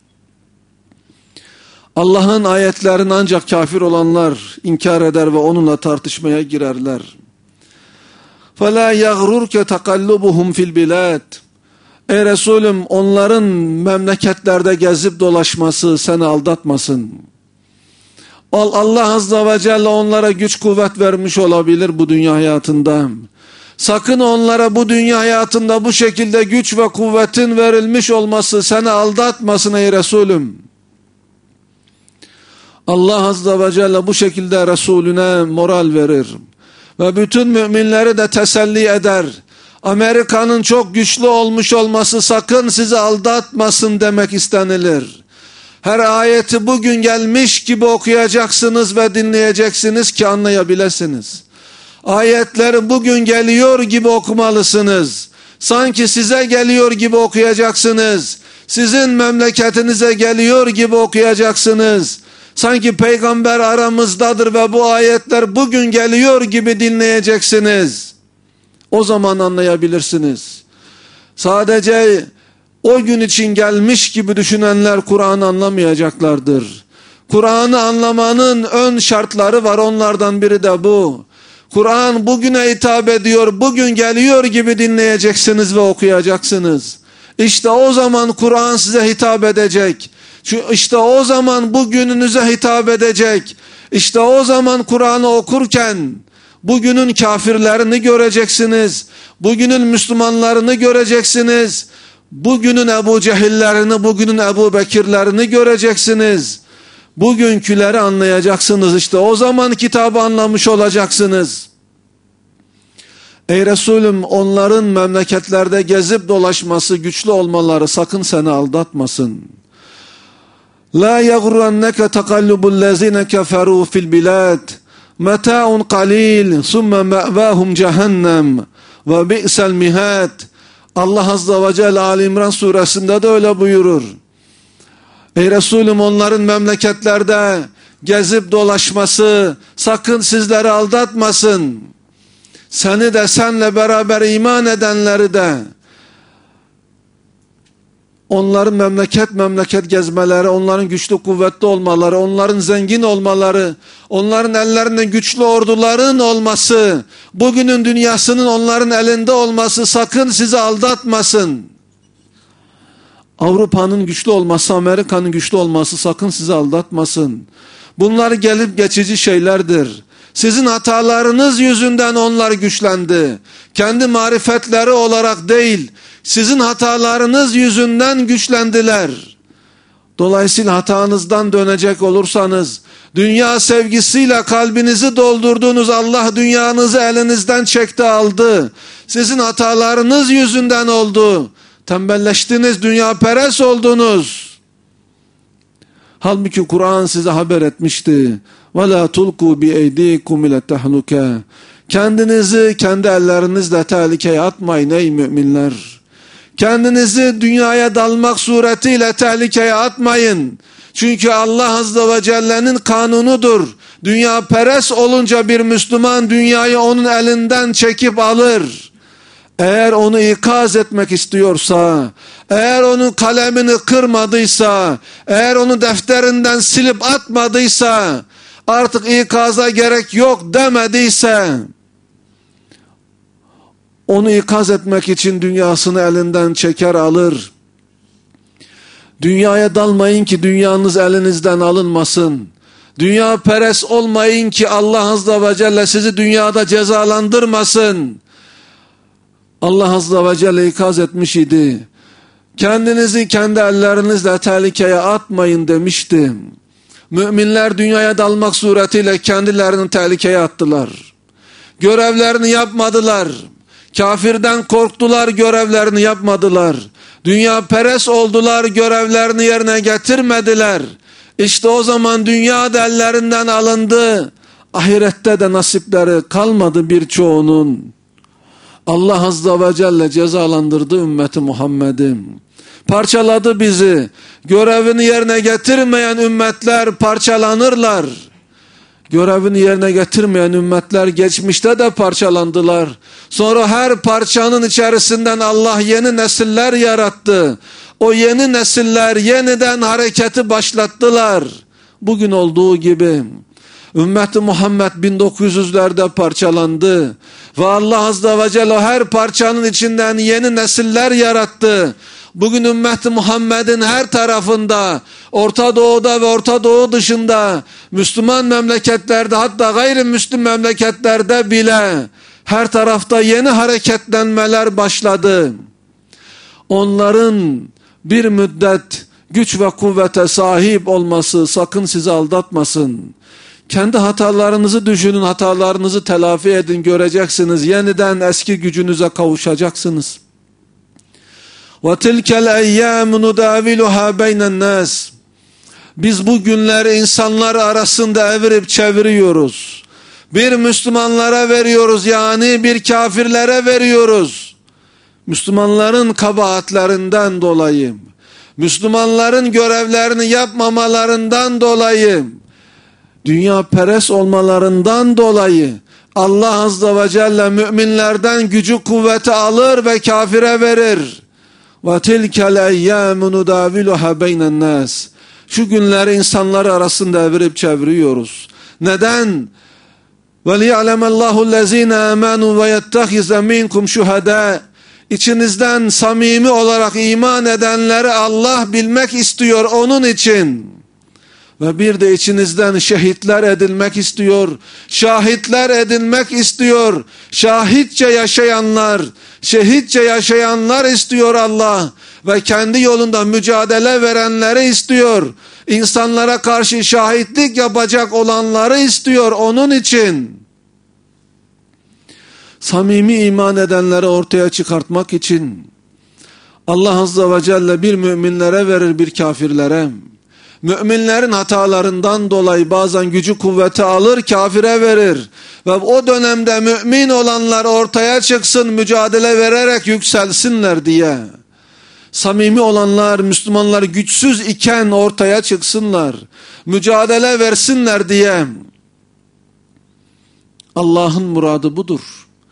[SPEAKER 1] Allah'ın ayetlerini ancak kafir olanlar inkar eder ve onunla tartışmaya girerler. فَلَا يَغْرُرْكَ تَقَلُّبُهُمْ فِي الْبِلَادِ Ey Resulüm, onların memleketlerde gezip dolaşması seni aldatmasın. Allah Azze ve Celle onlara güç kuvvet vermiş olabilir bu dünya hayatında. Sakın onlara bu dünya hayatında bu şekilde güç ve kuvvetin verilmiş olması seni aldatmasın ey Resulüm. Allah Azze ve Celle bu şekilde Resulüne moral verir. Ve bütün müminleri de teselli eder. Amerika'nın çok güçlü olmuş olması sakın sizi aldatmasın demek istenilir. Her ayeti bugün gelmiş gibi okuyacaksınız ve dinleyeceksiniz ki anlayabilirsiniz. Ayetleri bugün geliyor gibi okumalısınız. Sanki size geliyor gibi okuyacaksınız. Sizin memleketinize geliyor gibi okuyacaksınız. Sanki peygamber aramızdadır ve bu ayetler bugün geliyor gibi dinleyeceksiniz. O zaman anlayabilirsiniz. Sadece o gün için gelmiş gibi düşünenler Kur'an'ı anlamayacaklardır. Kur'an'ı anlamanın ön şartları var, onlardan biri de bu. Kur'an bugüne hitap ediyor, bugün geliyor gibi dinleyeceksiniz ve okuyacaksınız. İşte o zaman Kur'an size hitap edecek. İşte o zaman bugününüze hitap edecek. İşte o zaman Kur'an'ı okurken bugünün kafirlerini göreceksiniz. Bugünün Müslümanlarını göreceksiniz. Bugünün Ebu Cehillerini, bugünün Ebu Bekirlerini göreceksiniz. Bugünküleri anlayacaksınız. İşte o zaman kitabı anlamış olacaksınız. Ey Resulüm, onların memleketlerde gezip dolaşması, güçlü olmaları sakın seni aldatmasın. La yagurranneke takallubul lezine keferu fil bilad. Meta'un qalil, summa ma'vahum cehennem ve bi'sel mihad. Allah Azze ve Celle Ali İmran suresinde de öyle buyurur. Ey Resulüm, onların memleketlerde gezip dolaşması sakın sizleri aldatmasın. Seni de senle beraber iman edenleri de. Onların memleket memleket gezmeleri, onların güçlü kuvvetli olmaları, onların zengin olmaları, onların ellerinde güçlü orduların olması, bugünün dünyasının onların elinde olması sakın sizi aldatmasın. Avrupa'nın güçlü olması, Amerika'nın güçlü olması sakın sizi aldatmasın. Bunlar gelip geçici şeylerdir. Sizin hatalarınız yüzünden onlar güçlendi. Kendi marifetleri olarak değil, sizin hatalarınız yüzünden güçlendiler. Dolayısıyla hatanızdan dönecek olursanız, dünya sevgisiyle kalbinizi doldurduğunuz Allah dünyanızı elinizden çekti aldı. Sizin hatalarınız yüzünden oldu. Tembelleştiniz, dünyaperest oldunuz. Halbuki Kur'an size haber etmişti. وَلَا تُلْقُوا بِاَيْدِيكُمْ اِلَى التَّحْلُكَ. Kendinizi kendi ellerinizle tehlikeye atmayın ey müminler. Kendinizi dünyaya dalmak suretiyle tehlikeye atmayın. Çünkü Allah Azze ve Celle'nin kanunudur. Dünya perest olunca bir Müslüman dünyayı onun elinden çekip alır. Eğer onu ikaz etmek istiyorsa, eğer onun kalemini kırmadıysa, eğer onu defterinden silip atmadıysa, artık ikaza gerek yok demediyse, onu ikaz etmek için dünyasını elinden çeker alır. Dünyaya dalmayın ki dünyanız elinizden alınmasın. Dünya perest olmayın ki Allah Azze ve Celle sizi dünyada cezalandırmasın. Allah Azze ve Celle ikaz etmiş idi. Kendinizi kendi ellerinizle tehlikeye atmayın demişti. Müminler dünyaya dalmak suretiyle kendilerini tehlikeye attılar. Görevlerini yapmadılar. Kafirden korktular, görevlerini yapmadılar. Dünya perest oldular, görevlerini yerine getirmediler. İşte o zaman dünya da ellerinden alındı. Ahirette de nasipleri kalmadı birçoğunun. Allah Azze ve Celle cezalandırdı ümmeti Muhammed'i. Parçaladı bizi. Görevini yerine getirmeyen ümmetler parçalanırlar. Görevini yerine getirmeyen ümmetler geçmişte de parçalandılar. Sonra her parçanın içerisinden Allah yeni nesiller yarattı. O yeni nesiller yeniden hareketi başlattılar. Bugün olduğu gibi. Ümmeti Muhammed bin dokuz yüzlerde parçalandı. Ve Allah Azze ve Celle her parçanın içinden yeni nesiller yarattı. Bugün ümmeti Muhammed'in her tarafında, Orta Doğu'da ve Orta Doğu dışında, Müslüman memleketlerde, hatta gayrimüslim memleketlerde bile her tarafta yeni hareketlenmeler başladı. Onların bir müddet güç ve kuvvete sahip olması sakın sizi aldatmasın. Kendi hatalarınızı düşünün, hatalarınızı telafi edin, göreceksiniz. Yeniden eski gücünüze kavuşacaksınız. وَتِلْكَ الْاَيَّامُ نُدَاوِلُهَا بَيْنَ النَّاسِ. Biz bu günleri insanlar arasında evirip çeviriyoruz. Bir Müslümanlara veriyoruz, yani bir kafirlere veriyoruz. Müslümanların kabahatlerinden dolayı, Müslümanların görevlerini yapmamalarından dolayı, dünya perest olmalarından dolayı Allah Azze ve Celle müminlerden gücü kuvveti alır ve kafire verir. وَتِلْكَ الْاَيَّامُ نُدَاوِلُهَا بَيْنَ النَّاسِ Şu günleri insanlar arasında evirip çeviriyoruz. Neden? وَلِيَعْلَمَ اللّٰهُ الَّذ۪ينَ آمَنُوا وَيَتَّخِذَ مِنْكُمْ شُهَدَاءَ İçinizden samimi olarak iman edenleri Allah bilmek istiyor onun için. Ve bir de içinizden şehitler edilmek istiyor, şahitler edilmek istiyor, şahitçe yaşayanlar, şehitçe yaşayanlar istiyor Allah ve kendi yolunda mücadele verenleri istiyor. İnsanlara karşı şahitlik yapacak olanları istiyor onun için. Samimi iman edenleri ortaya çıkartmak için Allah Azze ve Celle bir müminlere verir, bir kafirlere. Müminlerin hatalarından dolayı bazen gücü kuvveti alır, kafire verir. Ve o dönemde mümin olanlar ortaya çıksın, mücadele vererek yükselsinler diye. Samimi olanlar, Müslümanlar güçsüz iken ortaya çıksınlar, mücadele versinler diye. Allah'ın muradı budur.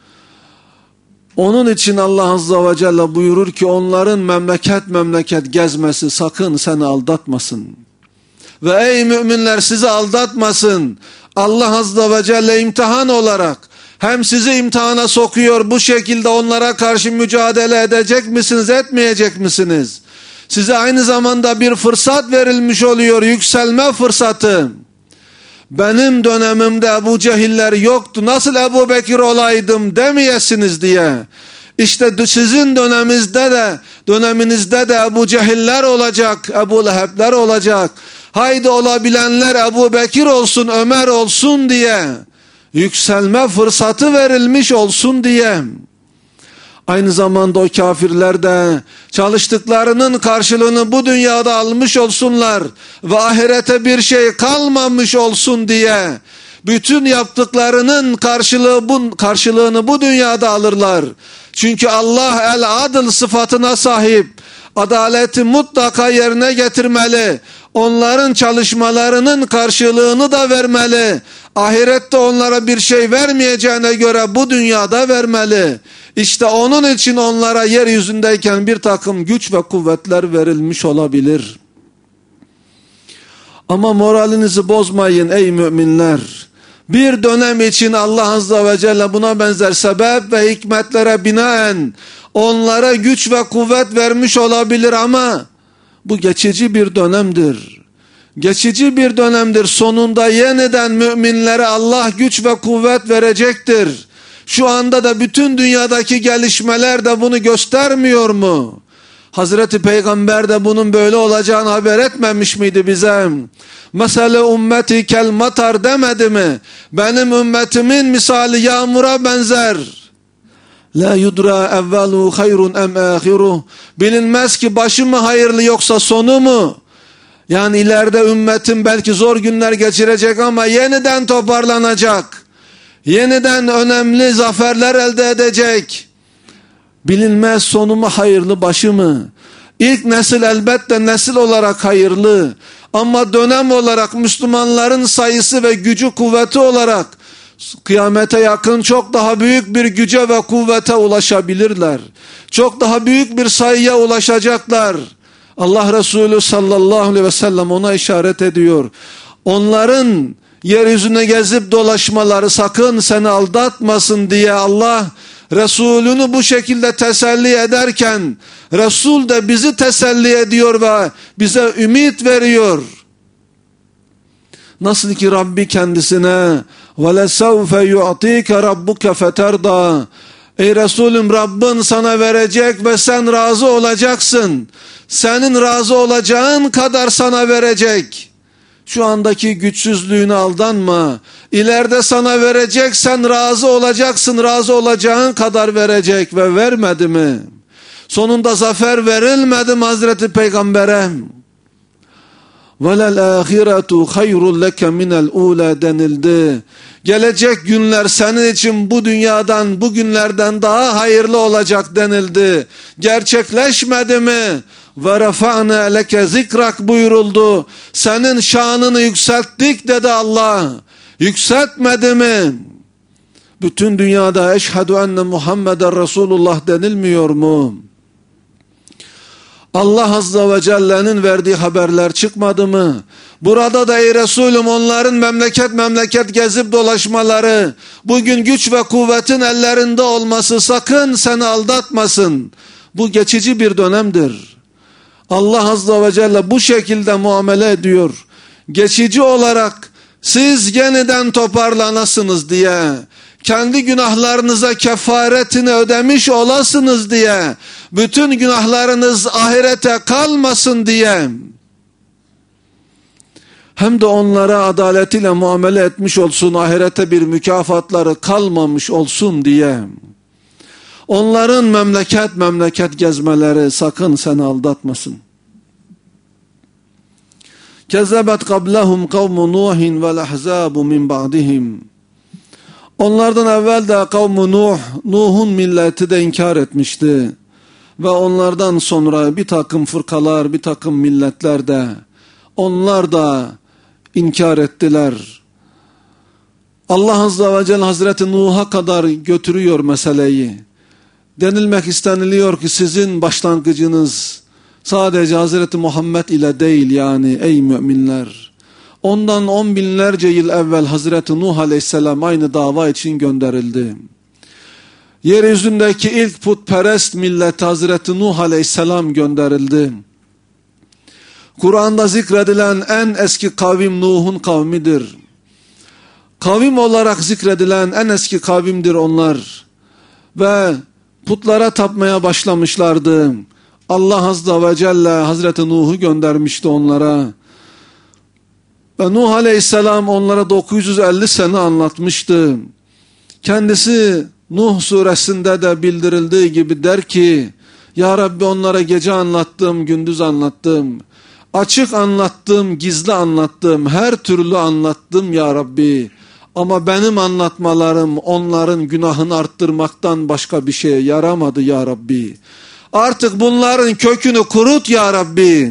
[SPEAKER 1] Onun için Allah Azze ve Celle buyurur ki onların memleket memleket gezmesi sakın seni aldatmasın. Ve ey müminler sizi aldatmasın. Allah Azze ve Celle imtihan olarak hem sizi imtihana sokuyor, bu şekilde onlara karşı mücadele edecek misiniz, etmeyecek misiniz? Size aynı zamanda bir fırsat verilmiş oluyor, yükselme fırsatı. Benim dönemimde Ebu Cehiller yoktu, nasıl Ebu Bekir olaydım demeyesiniz diye. İşte sizin döneminizde de, döneminizde de Ebu Cehiller olacak, Ebu Lehebler olacak. Haydi olabilenler Ebu Bekir olsun, Ömer olsun diye. Yükselme fırsatı verilmiş olsun diye. Aynı zamanda o kafirler de çalıştıklarının karşılığını bu dünyada almış olsunlar ve ahirete bir şey kalmamış olsun diye bütün yaptıklarının karşılığı bu, karşılığını bu dünyada alırlar. Çünkü Allah el-adıl sıfatına sahip, adaleti mutlaka yerine getirmeli. Onların çalışmalarının karşılığını da vermeli. Ahirette onlara bir şey vermeyeceğine göre bu dünyada vermeli. İşte onun için onlara yeryüzündeyken bir takım güç ve kuvvetler verilmiş olabilir. Ama moralinizi bozmayın ey müminler. Bir dönem için Allah Azze ve Celle buna benzer sebep ve hikmetlere binaen onlara güç ve kuvvet vermiş olabilir ama bu geçici bir dönemdir. Geçici bir dönemdir. Sonunda yeniden müminlere Allah güç ve kuvvet verecektir. Şu anda da bütün dünyadaki gelişmeler de bunu göstermiyor mu? Hazreti Peygamber de bunun böyle olacağını haber etmemiş miydi bize? Mesele ümmeti kel matar demedi mi? Benim ümmetimin misali yağmura benzer. La yudra evvelu hayrun em ahiruh. Bilinmez ki başı mı hayırlı yoksa sonu mu? Yani ileride ümmetim belki zor günler geçirecek ama yeniden toparlanacak. Yeniden önemli zaferler elde edecek. Bilinmez sonu mu hayırlı, başı mı? İlk nesil elbette nesil olarak hayırlı. Ama dönem olarak Müslümanların sayısı ve gücü kuvveti olarak kıyamete yakın çok daha büyük bir güce ve kuvvete ulaşabilirler. Çok daha büyük bir sayıya ulaşacaklar. Allah Resulü sallallahu aleyhi ve sellem ona işaret ediyor. Onların yeryüzüne gezip dolaşmaları sakın seni aldatmasın diye Allah Resulünü bu şekilde teselli ederken Resul de bizi teselli ediyor ve bize ümit veriyor. Nasıl ki Rabbi kendisine وَلَسَوْفَ يُعْطِيكَ رَبُّكَ فَتَرْضَى Ey Resulüm, Rabbin sana verecek ve sen razı olacaksın. Senin razı olacağın kadar sana verecek. Şu andaki güçsüzlüğüne aldanma. İleride sana verecek, sen razı olacaksın, razı olacağın kadar verecek ve vermedi mi? Sonunda zafer verilmedi mi Hazreti Peygamber'e? وَلَلْآخِرَةُ خَيْرٌ لَكَ مِنَ الْعُولَى denildi. Gelecek günler senin için bu dünyadan, bu günlerden daha hayırlı olacak denildi. Gerçekleşmedi mi? Ve rafa'na leke zikrak buyuruldu. Senin şanını yükselttik dedi Allah. Yükseltmedi mi? Bütün dünyada eşhedü enne Muhammeden Resulullah denilmiyor mu? Allah Azze ve Celle'nin verdiği haberler çıkmadı mı? Burada da ey Resulüm onların memleket memleket gezip dolaşmaları, bugün güç ve kuvvetin ellerinde olması sakın seni aldatmasın. Bu geçici bir dönemdir. Allah Azze ve Celle bu şekilde muamele ediyor. Geçici olarak siz yeniden toparlanasınız diye, kendi günahlarınıza kefaretini ödemiş olasınız diye, bütün günahlarınız ahirete kalmasın diye, hem de onlara adaletiyle muamele etmiş olsun, ahirete bir mükafatları kalmamış olsun diye, onların memleket memleket gezmeleri sakın seni aldatmasın. Kezzebet qablahum kavmu Nuhin vel ahzabu min ba'dihim. Onlardan evvel de kavmu Nuh, Nuh'un milleti de inkar etmişti. Ve onlardan sonra bir takım fırkalar, bir takım milletler de, onlar da inkar ettiler. Allah Azze ve Celle Hazreti Nuh'a kadar götürüyor meseleyi. Denilmek isteniliyor ki sizin başlangıcınız sadece Hazreti Muhammed ile değil, yani ey müminler. Ondan on binlerce yıl evvel Hazreti Nuh Aleyhisselam aynı dava için gönderildi. Yeryüzündeki ilk putperest millet Hazreti Nuh Aleyhisselam gönderildi. Kur'an'da zikredilen en eski kavim Nuh'un kavmidir. Kavim olarak zikredilen en eski kavimdir onlar. Ve putlara tapmaya başlamışlardı. Allah Azze ve Celle Hazreti Nuh'u göndermişti onlara. Ve Nuh Aleyhisselam onlara dokuz yüz elli sene anlatmıştı. Kendisi Nuh suresinde de bildirildiği gibi der ki, Ya Rabbi onlara gece anlattım, gündüz anlattım. Açık anlattım, gizli anlattım, her türlü anlattım ya Rabbi. Ama benim anlatmalarım onların günahını arttırmaktan başka bir şeye yaramadı ya Rabbi. Artık bunların kökünü kurut ya Rabbi.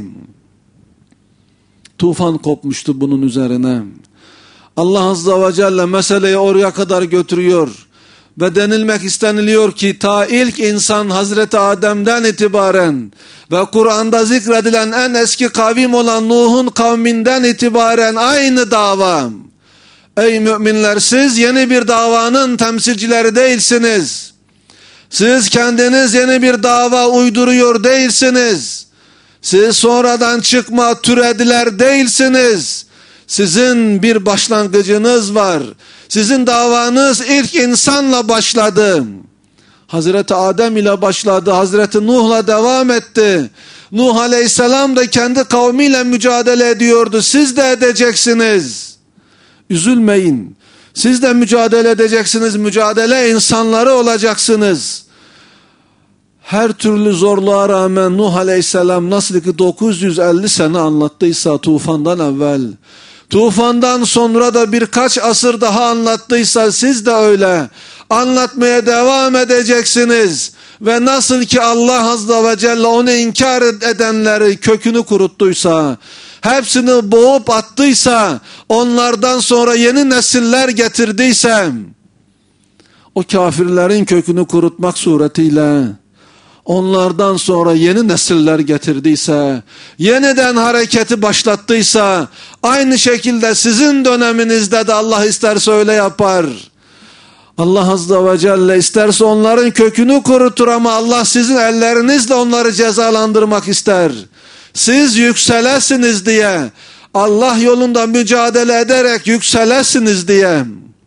[SPEAKER 1] Tufan kopmuştu bunun üzerine. Allah Azze ve Celle meseleyi oraya kadar götürüyor. Ve denilmek isteniliyor ki ta ilk insan Hazreti Adem'den itibaren ve Kur'an'da zikredilen en eski kavim olan Nuh'un kavminden itibaren aynı dava. Ey müminler, siz yeni bir davanın temsilcileri değilsiniz. Siz kendiniz yeni bir dava uyduruyor değilsiniz. Siz sonradan çıkma türediler değilsiniz. Sizin bir başlangıcınız var. Sizin davanız ilk insanla başladı. Hazreti Adem ile başladı. Hazreti Nuh'la devam etti. Nuh Aleyhisselam da kendi kavmiyle mücadele ediyordu. Siz de edeceksiniz. Üzülmeyin. Siz de mücadele edeceksiniz. Mücadele insanları olacaksınız. Her türlü zorluğa rağmen Nuh Aleyhisselam nasıl ki dokuz yüz elli sene anlattıysa tufandan evvel, tufandan sonra da birkaç asır daha anlattıysa siz de öyle anlatmaya devam edeceksiniz. Ve nasıl ki Allah Azze ve Celle onu inkar edenleri kökünü kuruttuysa, hepsini boğup attıysa, onlardan sonra yeni nesiller getirdiyse, o kafirlerin kökünü kurutmak suretiyle onlardan sonra yeni nesiller getirdiyse, yeniden hareketi başlattıysa, aynı şekilde sizin döneminizde de Allah isterse öyle yapar. Allah Azze ve Celle isterse onların kökünü kurutur ama Allah sizin ellerinizle onları cezalandırmak ister. Siz yükselesiniz diye, Allah yolunda mücadele ederek yükselesiniz diye.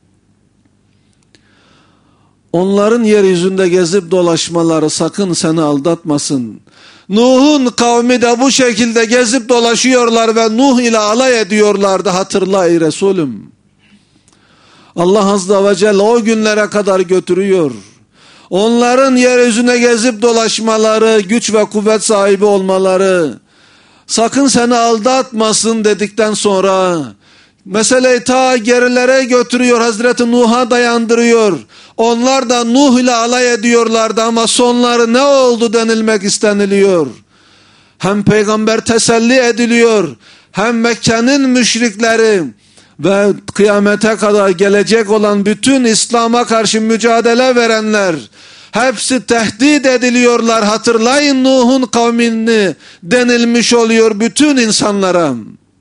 [SPEAKER 1] Onların yeryüzünde gezip dolaşmaları sakın seni aldatmasın. Nuh'un kavmi de bu şekilde gezip dolaşıyorlar ve Nuh ile alay ediyorlardı, hatırla ey Resulüm. Allah Azze ve Celle o günlere kadar götürüyor. Onların yeryüzüne gezip dolaşmaları, güç ve kuvvet sahibi olmaları sakın seni aldatmasın dedikten sonra meseleyi ta gerilere götürüyor, Hazreti Nuh'a dayandırıyor. Onlar da Nuh ile alay ediyorlardı ama sonları ne oldu denilmek isteniliyor. Hem peygamber teselli ediliyor, hem Mekke'nin müşrikleri ve kıyamete kadar gelecek olan bütün İslam'a karşı mücadele verenler hepsi tehdit ediliyorlar. Hatırlayın Nuh'un kavmini denilmiş oluyor bütün insanlara.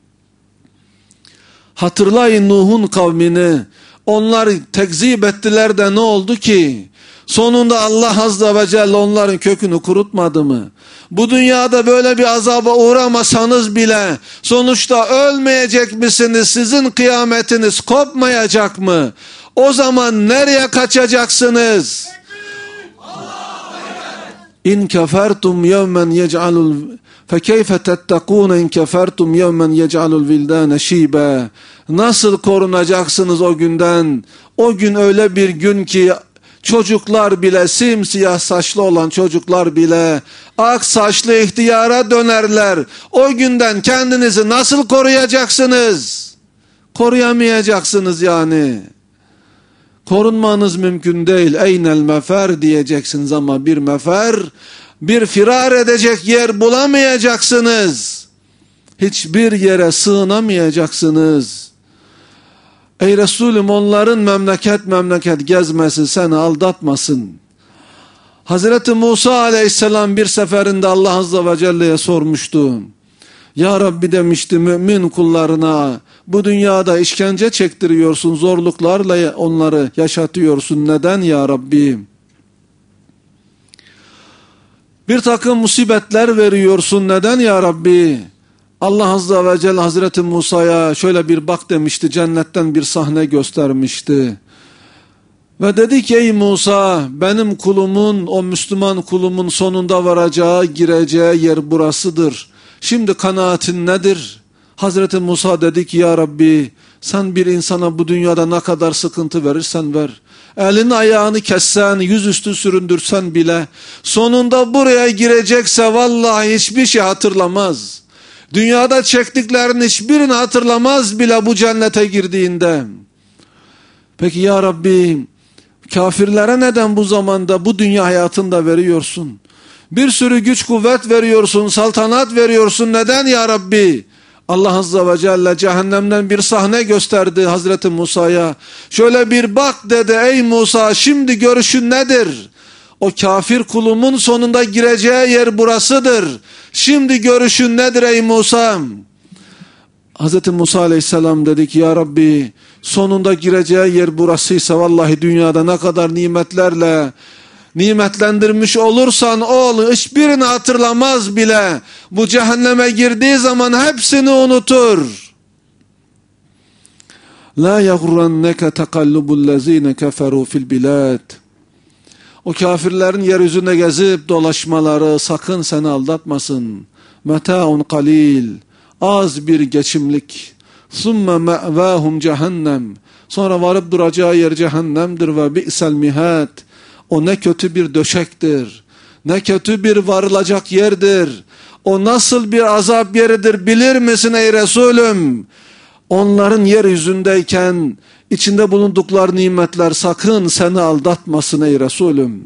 [SPEAKER 1] Hatırlayın Nuh'un kavmini. Onlar tekzip ettiler de ne oldu ki? Sonunda Allah Azze ve Celle onların kökünü kurutmadı mı? Bu dünyada böyle bir azaba uğramasanız bile sonuçta ölmeyecek misiniz? Sizin kıyametiniz kopmayacak mı? O zaman nereye kaçacaksınız? İn kefertum yevmen yec'alul fekeyfe tettekûne in kefertum yevmen yec'alul vildâne şîbe. Nasıl korunacaksınız o günden? O gün öyle bir gün ki çocuklar bile, simsiyah saçlı olan çocuklar bile ak saçlı ihtiyara dönerler. O günden kendinizi nasıl koruyacaksınız? Koruyamayacaksınız yani. Korunmanız mümkün değil. Eynel mefer diyeceksiniz ama bir mefer, bir firar edecek yer bulamayacaksınız. Hiçbir yere sığınamayacaksınız. Ey Resulüm, onların memleket memleket gezmesi seni aldatmasın. Hazreti Musa aleyhisselam bir seferinde Allah Azze ve Celle'ye sormuştu. Ya Rabbi demişti, mümin kullarına bu dünyada işkence çektiriyorsun, zorluklarla onları yaşatıyorsun. Neden ya Rabbi? Bir takım musibetler veriyorsun. Neden ya Rabbi? Allah Azze ve Celle Hazreti Musa'ya şöyle bir bak demişti, cennetten bir sahne göstermişti. Ve dedi ki ey Musa, benim kulumun, o Müslüman kulumun sonunda varacağı, gireceği yer burasıdır. Şimdi kanaatin nedir? Hazreti Musa dedi ki ya Rabbi, sen bir insana bu dünyada ne kadar sıkıntı verirsen ver, elini ayağını kessen, yüzüstü süründürsen bile sonunda buraya girecekse vallahi hiçbir şey hatırlamaz. Dünyada çektiklerin hiçbirini hatırlamaz bile bu cennete girdiğinde. Peki ya Rabbi, kafirlere neden bu zamanda, bu dünya hayatında veriyorsun? Bir sürü güç kuvvet veriyorsun, saltanat veriyorsun. Neden ya Rabbi? Allah Azze ve Celle cehennemden bir sahne gösterdi Hazreti Musa'ya. Şöyle bir bak dedi, ey Musa, şimdi görüşün nedir? O kafir kulumun sonunda gireceği yer burasıdır. Şimdi görüşün nedir ey Musa? Hazreti Musa aleyhisselam dedi ki ya Rabbi, sonunda gireceği yer burasıysa vallahi dünyada ne kadar nimetlerle nimetlendirmiş olursan ol, hiçbirini hatırlamaz bile. Bu cehenneme girdiği zaman hepsini unutur. La yagurranneke tekallubul-lezine keferu fil bilad. O kafirlerin yeryüzünde gezip dolaşmaları sakın seni aldatmasın. Meta'un qalil. Az bir geçimlik. Sümme me'vâhum cehennem. Sonra varıp duracağı yer cehennemdir ve bi'sel mihad. O ne kötü bir döşektir. Ne kötü bir varılacak yerdir. O nasıl bir azap yeridir bilir misin ey Resulüm? Onların yeryüzündeyken içinde bulundukları nimetler sakın seni aldatmasın ey Resulüm.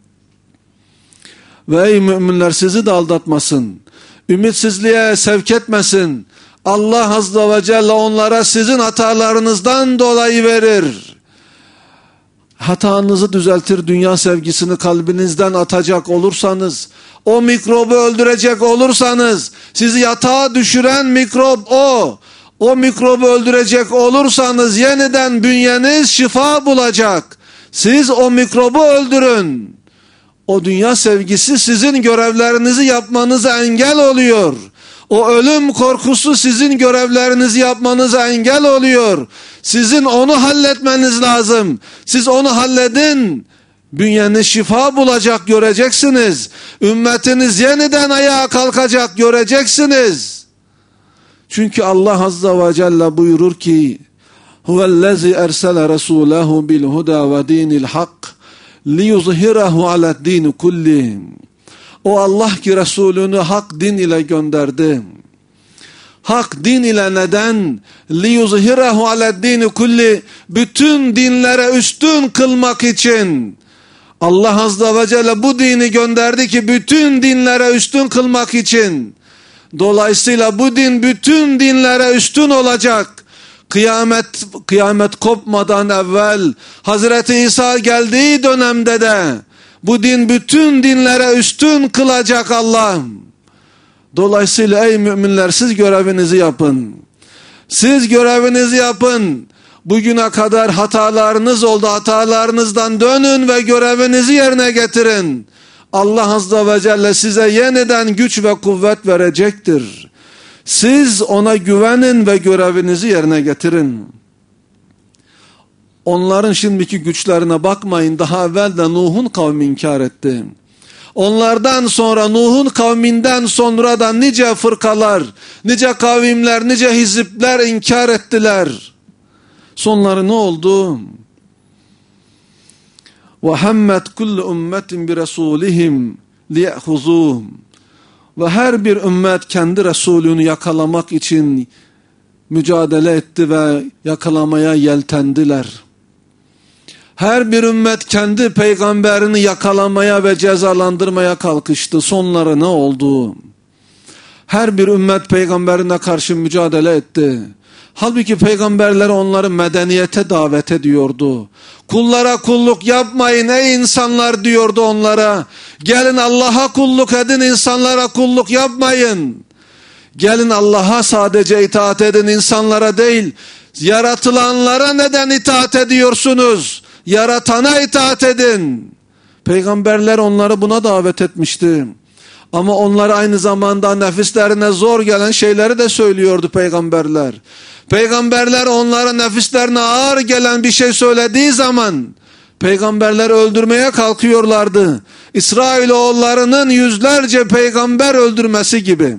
[SPEAKER 1] Ve ey müminler, sizi de aldatmasın. Ümitsizliğe sevk etmesin. Allah Azze ve Celle onlara sizin hatalarınızdan dolayı verir. Hatanızı düzeltir, dünya sevgisini kalbinizden atacak olursanız, o mikrobu öldürecek olursanız, sizi yatağa düşüren mikrop o. O mikrobu öldürecek olursanız yeniden bünyeniz şifa bulacak. Siz o mikrobu öldürün. O dünya sevgisi sizin görevlerinizi yapmanıza engel oluyor. O ölüm korkusu sizin görevlerinizi yapmanıza engel oluyor. Sizin onu halletmeniz lazım. Siz onu halledin. Bünyeniz şifa bulacak, göreceksiniz. Ümmetiniz yeniden ayağa kalkacak, göreceksiniz. Çünkü Allah Azze ve Celle buyurur ki huvellezî ersele resûlehu bil huda ve dinil hak liyuzhirahu aled-dîni kulli. O Allah ki Resulünü hak din ile gönderdi. Hak din ile neden? لِيُظْهِرَهُ عَلَى الدِّينِ kulli, bütün dinlere üstün kılmak için. Allah Azze ve Celle bu dini gönderdi ki bütün dinlere üstün kılmak için. Dolayısıyla bu din bütün dinlere üstün olacak. Kıyamet, kıyamet kopmadan evvel Hazreti İsa geldiği dönemde de bu din bütün dinlere üstün kılacak Allah. Dolayısıyla ey müminler, siz görevinizi yapın. Siz görevinizi yapın. Bugüne kadar hatalarınız oldu. Hatalarınızdan dönün ve görevinizi yerine getirin. Allah Azze ve Celle size yeniden güç ve kuvvet verecektir. Siz ona güvenin ve görevinizi yerine getirin. Onların şimdiki güçlerine bakmayın. Daha evvel de Nuh'un kavmi inkar etti. Onlardan sonra, Nuh'un kavminden sonra da nice fırkalar, nice kavimler, nice hizipler inkar ettiler. Sonları ne oldu? وَحَمَّتْ كُلُّ اُمَّةٍ بِرَسُولِهِمْ لِيَأْخُذُوهُ. Ve her bir ümmet kendi Resulünü yakalamak için mücadele etti ve yakalamaya yeltendiler. Her bir ümmet kendi peygamberini yakalamaya ve cezalandırmaya kalkıştı. Sonları ne oldu? Her bir ümmet peygamberine karşı mücadele etti. Halbuki peygamberler onları medeniyete davet ediyordu. Kullara kulluk yapmayın ey insanlar diyordu onlara. Gelin Allah'a kulluk edin, insanlara kulluk yapmayın. Gelin Allah'a sadece itaat edin, insanlara değil. Yaratılanlara neden itaat ediyorsunuz? Yaratana itaat edin. Peygamberler onları buna davet etmişti. Ama onlar aynı zamanda nefislerine zor gelen şeyleri de söylüyordu peygamberler. Peygamberler onlara nefislerine ağır gelen bir şey söylediği zaman peygamberler öldürmeye kalkıyorlardı. İsrailoğullarının yüzlerce peygamber öldürmesi gibi.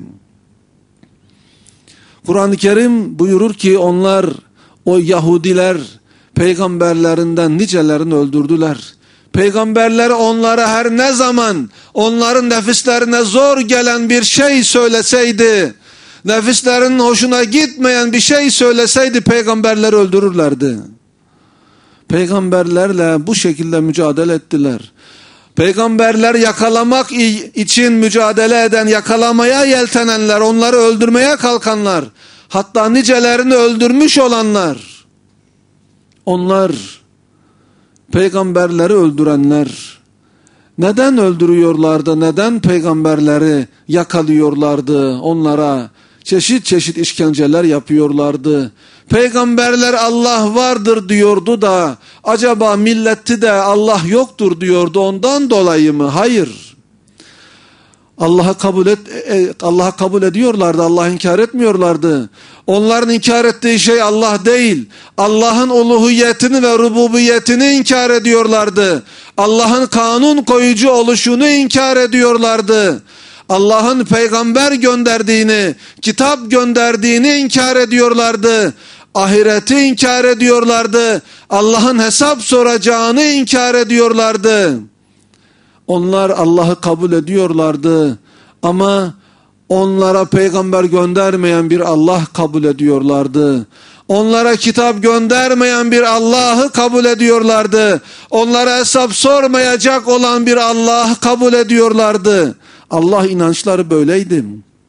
[SPEAKER 1] Kur'an-ı Kerim buyurur ki onlar, o Yahudiler peygamberlerinden nicelerini öldürdüler. Peygamberler onlara her ne zaman onların nefislerine zor gelen bir şey söyleseydi, nefislerinin hoşuna gitmeyen bir şey söyleseydi peygamberler öldürürlerdi. Peygamberlerle bu şekilde mücadele ettiler. Peygamberler yakalamak için mücadele eden, yakalamaya yeltenenler, onları öldürmeye kalkanlar, hatta nicelerini öldürmüş olanlar, onlar peygamberleri öldürenler. Neden öldürüyorlardı? Neden peygamberleri yakalıyorlardı? Onlara çeşit çeşit işkenceler yapıyorlardı. Peygamberler Allah vardır diyordu da acaba milleti de Allah yoktur diyordu, ondan dolayı mı? Hayır. Allah'a kabul et, Allah'a kabul ediyorlardı. Allah'ı inkar etmiyorlardı. Onların inkar ettiği şey Allah değil. Allah'ın uluhiyetini ve rububiyetini inkar ediyorlardı. Allah'ın kanun koyucu oluşunu inkar ediyorlardı. Allah'ın peygamber gönderdiğini, kitap gönderdiğini inkar ediyorlardı. Ahireti inkar ediyorlardı. Allah'ın hesap soracağını inkar ediyorlardı. Onlar Allah'ı kabul ediyorlardı ama onlara peygamber göndermeyen bir Allah kabul ediyorlardı. Onlara kitap göndermeyen bir Allah'ı kabul ediyorlardı. Onlara hesap sormayacak olan bir Allah'ı kabul ediyorlardı. Allah inançları böyleydi.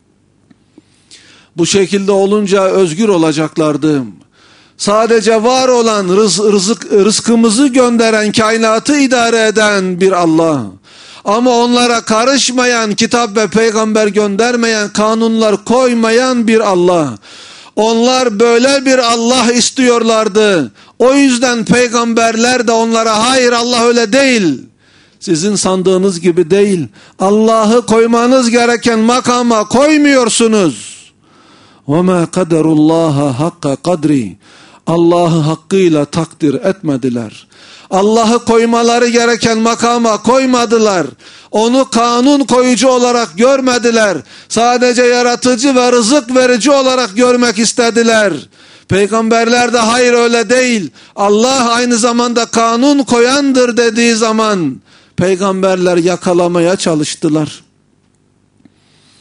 [SPEAKER 1] Bu şekilde olunca özgür olacaklardı. Sadece var olan rız, rızık, rızkımızı gönderen, kainatı idare eden bir Allah. Ama onlara karışmayan, kitap ve peygamber göndermeyen, kanunlar koymayan bir Allah. Onlar böyle bir Allah istiyorlardı. O yüzden peygamberler de onlara hayır Allah öyle değil, sizin sandığınız gibi değil, Allah'ı koymanız gereken makama koymuyorsunuz. وَمَا قَدَرُ اللّٰهَ حَقَّ قَدْرِ. Allah'ı hakkıyla takdir etmediler. Allah'ı koymaları gereken makama koymadılar. Onu kanun koyucu olarak görmediler. Sadece yaratıcı ve rızık verici olarak görmek istediler. Peygamberler de hayır öyle değil, Allah aynı zamanda kanun koyandır dediği zaman peygamberler yakalamaya çalıştılar.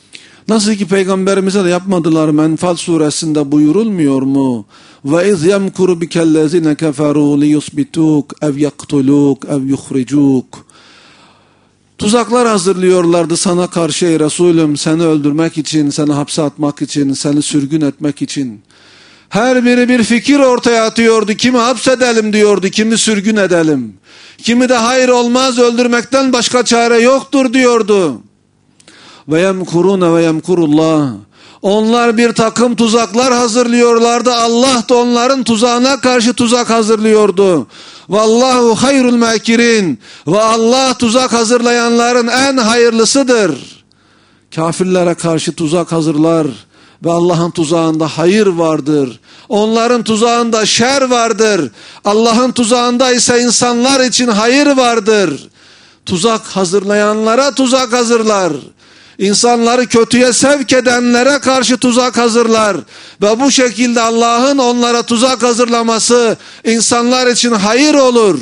[SPEAKER 1] Nasıl ki peygamberimize de yapmadılar mı? Enfal suresinde buyurulmuyor mu? Ve iz yemkuru bikellezine keferu liyusbituk ev yaktuluk ev yuhricuk. Tuzaklar hazırlıyorlardı sana karşı ey Resulüm, seni öldürmek için, seni hapse atmak için, seni sürgün etmek için. Her biri bir fikir ortaya atıyordu. Kimi hapsedelim diyordu, kimi sürgün edelim. Kimi de hayır olmaz, öldürmekten başka çare yoktur diyordu. Ve yemkurune ve yemkurullah. Onlar bir takım tuzaklar hazırlıyorlardı. Allah da onların tuzağına karşı tuzak hazırlıyordu. Vallahu hayrul makirin. Ve Allah tuzak hazırlayanların en hayırlısıdır. Kafirlere karşı tuzak hazırlar ve Allah'ın tuzağında hayır vardır. Onların tuzağında şer vardır. Allah'ın tuzağında ise insanlar için hayır vardır. Tuzak hazırlayanlara tuzak hazırlar. İnsanları kötüye sevk edenlere karşı tuzak hazırlar. Ve bu şekilde Allah'ın onlara tuzak hazırlaması insanlar için hayır olur.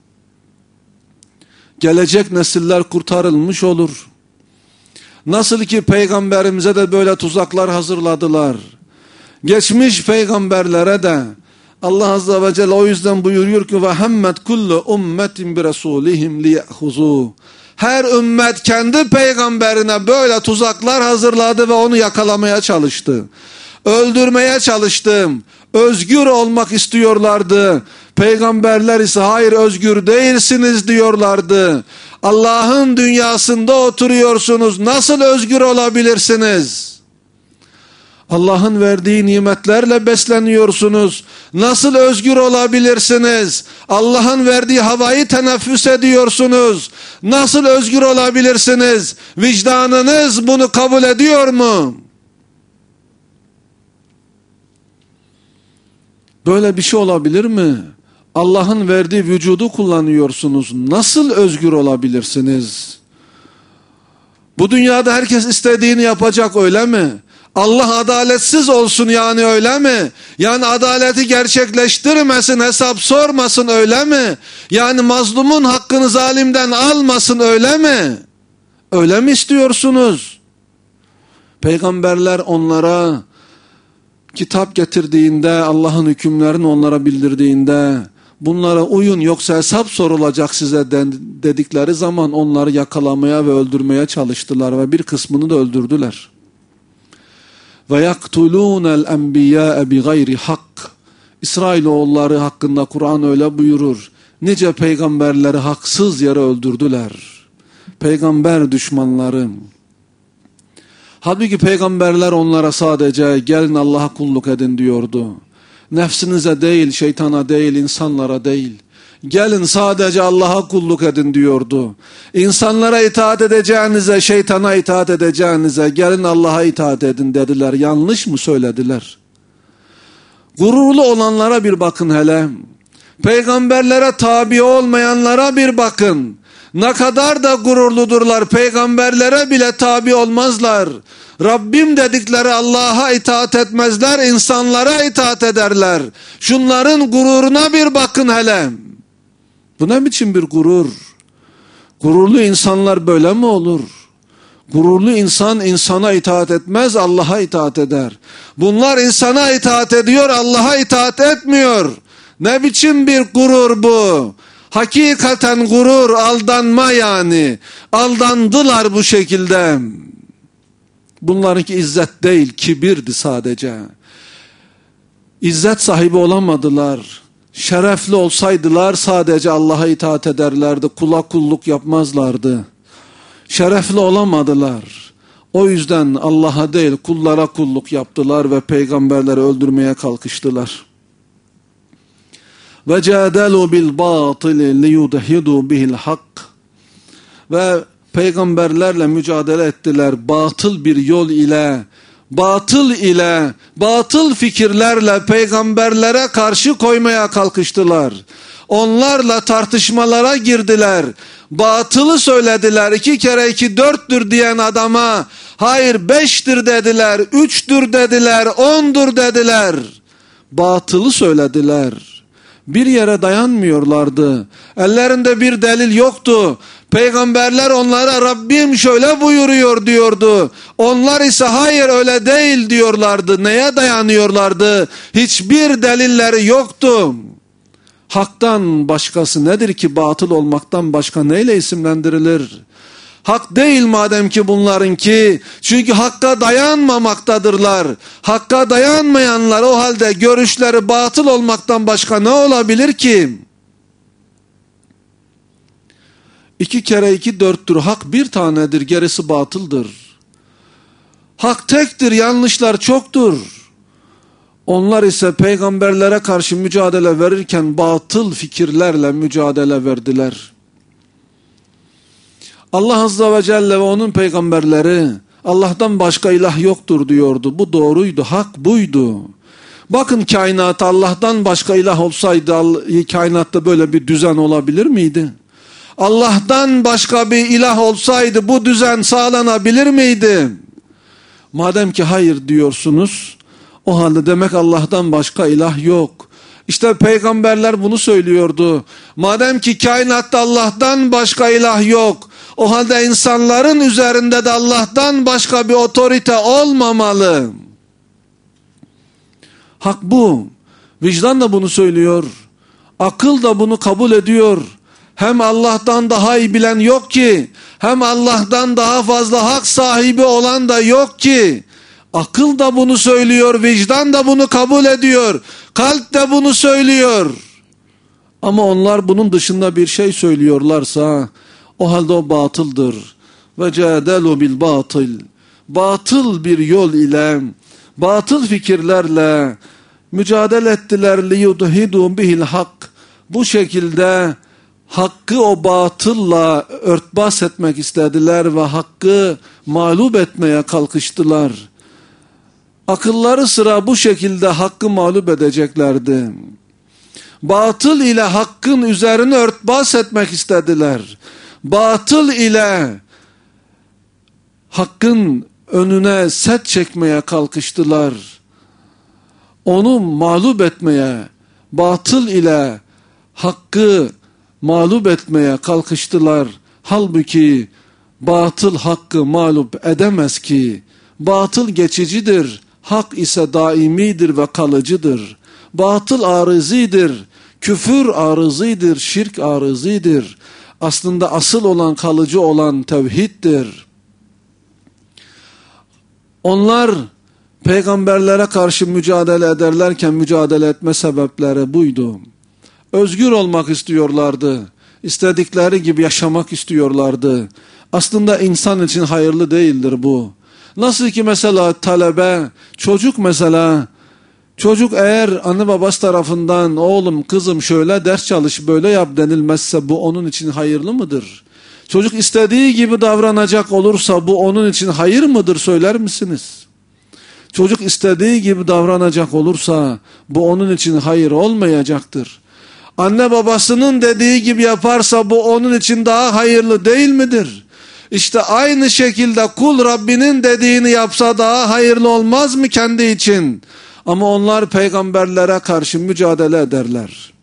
[SPEAKER 1] Gelecek nesiller kurtarılmış olur. Nasıl ki peygamberimize de böyle tuzaklar hazırladılar. Geçmiş peygamberlere de Allah Azze ve Celle o yüzden buyuruyor ki ve hammet kullu ummetin bi rasulihim liyehuzu. Her ümmet kendi peygamberine böyle tuzaklar hazırladı ve onu yakalamaya çalıştı. Öldürmeye çalıştı. Özgür olmak istiyorlardı. Peygamberler ise hayır özgür değilsiniz diyorlardı. Allah'ın dünyasında oturuyorsunuz. Nasıl özgür olabilirsiniz? Allah'ın verdiği nimetlerle besleniyorsunuz. Nasıl özgür olabilirsiniz? Allah'ın verdiği havayı teneffüs ediyorsunuz. Nasıl özgür olabilirsiniz? Vicdanınız bunu kabul ediyor mu? Böyle bir şey olabilir mi? Allah'ın verdiği vücudu kullanıyorsunuz. Nasıl özgür olabilirsiniz? Bu dünyada herkes istediğini yapacak, öyle mi? Allah adaletsiz olsun yani, öyle mi? Yani adaleti gerçekleştirmesin, hesap sormasın, öyle mi? Yani mazlumun hakkını zalimden almasın, öyle mi? Öyle mi istiyorsunuz? Peygamberler onlara kitap getirdiğinde, Allah'ın hükümlerini onlara bildirdiğinde, bunlara uyun yoksa hesap sorulacak size dedikleri zaman onları yakalamaya ve öldürmeye çalıştılar ve bir kısmını da öldürdüler. Ve yaktulûnel enbiyâe bi gayri hak. İsrailoğulları hakkında Kur'an öyle buyurur. Nice peygamberleri haksız yere öldürdüler. Peygamber düşmanları. Halbuki peygamberler onlara sadece gelin Allah'a kulluk edin diyordu. Nefsinize değil, şeytana değil, insanlara değil. Gelin sadece Allah'a kulluk edin diyordu. İnsanlara itaat edeceğinize, şeytana itaat edeceğinize gelin Allah'a itaat edin dediler. Yanlış mı söylediler? Gururlu olanlara bir bakın hele. Peygamberlere tabi olmayanlara bir bakın. Ne kadar da gururludurlar. Peygamberlere bile tabi olmazlar. Rabbim dedikleri Allah'a itaat etmezler, insanlara itaat ederler. Şunların gururuna bir bakın hele. Bu ne biçim bir gurur? Gururlu insanlar böyle mi olur? Gururlu insan insana itaat etmez, Allah'a itaat eder. Bunlar insana itaat ediyor, Allah'a itaat etmiyor. Ne biçim bir gurur bu? Hakikaten gurur, aldanma yani. Aldandılar bu şekilde. Bunlarınki izzet değil, kibirdi sadece. İzzet sahibi olamadılar. Şerefli olsaydılar sadece Allah'a itaat ederlerdi, kula kulluk yapmazlardı. Şerefli olamadılar. O yüzden Allah'a değil kullara kulluk yaptılar ve peygamberleri öldürmeye kalkıştılar. Ve cadelu bil batil liyudhidu bihil hak. Ve peygamberlerle mücadele ettiler batıl bir yol ile, batıl ile, batıl fikirlerle peygamberlere karşı koymaya kalkıştılar. Onlarla tartışmalara girdiler. Batılı söylediler. İki kere iki dörttür diyen adama hayır beştir dediler, üçtür dediler, ondur dediler. Batılı söylediler. Bir yere dayanmıyorlardı. Ellerinde bir delil yoktu. Peygamberler onlara Rabbim şöyle buyuruyor diyordu. Onlar ise hayır öyle değil diyorlardı. Neye dayanıyorlardı? Hiçbir delilleri yoktu. Hak'tan başkası nedir ki batıl olmaktan başka neyle isimlendirilir? Hak değil madem ki bunlarınki. Çünkü Hakk'a dayanmamaktadırlar. Hakk'a dayanmayanlar o halde görüşleri batıl olmaktan başka ne olabilir ki? İki kere iki dörttür. Hak bir tanedir, gerisi batıldır. Hak tektir, yanlışlar çoktur. Onlar ise peygamberlere karşı mücadele verirken batıl fikirlerle mücadele verdiler. Allah Azze ve Celle ve onun peygamberleri Allah'tan başka ilah yoktur diyordu. Bu doğruydu, hak buydu. Bakın kainat Allah'tan başka ilah olsaydı kainatta böyle bir düzen olabilir miydi? Allah'tan başka bir ilah olsaydı bu düzen sağlanabilir miydi? Madem ki hayır diyorsunuz, o halde demek Allah'tan başka ilah yok. İşte peygamberler bunu söylüyordu. Madem ki kainatta Allah'tan başka ilah yok, o halde insanların üzerinde de Allah'tan başka bir otorite olmamalı. Hak bu. Vicdan da bunu söylüyor. Akıl da bunu kabul ediyor. Hem Allah'tan daha iyi bilen yok ki, hem Allah'tan daha fazla hak sahibi olan da yok ki. Akıl da bunu söylüyor, vicdan da bunu kabul ediyor, kalp de bunu söylüyor. Ama onlar bunun dışında bir şey söylüyorlarsa, o halde o batıldır. Ve cadelu bil batıl. Batıl bir yol ile, batıl fikirlerle mücadele ettiler. Liyudhidu bihil hak. Bu şekilde hakkı o batılla örtbas etmek istediler ve hakkı mağlup etmeye kalkıştılar. Akılları sıra bu şekilde hakkı mağlup edeceklerdi. Batıl ile hakkın üzerine örtbas etmek istediler. Batıl ile hakkın önüne set çekmeye kalkıştılar. Onu mağlup etmeye, batıl ile hakkı mağlup etmeye kalkıştılar. Halbuki batıl hakkı mağlup edemez ki. Batıl geçicidir, hak ise daimidir ve kalıcıdır. Batıl arızidir, küfür arızidir, şirk arızidir. Aslında asıl olan, kalıcı olan tevhiddir. Onlar peygamberlere karşı mücadele ederlerken mücadele etme sebepleri buydu. Özgür olmak istiyorlardı. İstedikleri gibi yaşamak istiyorlardı. Aslında insan için hayırlı değildir bu. Nasıl ki mesela talebe, çocuk mesela, çocuk eğer anne babası tarafından oğlum kızım şöyle ders çalış böyle yap denilmezse bu onun için hayırlı mıdır? Çocuk istediği gibi davranacak olursa bu onun için hayır mıdır söyler misiniz? Çocuk istediği gibi davranacak olursa bu onun için hayır olmayacaktır. Anne babasının dediği gibi yaparsa bu onun için daha hayırlı değil midir? İşte aynı şekilde kul Rabbinin dediğini yapsa daha hayırlı olmaz mı kendi için? Ama onlar peygamberlere karşı mücadele ederler.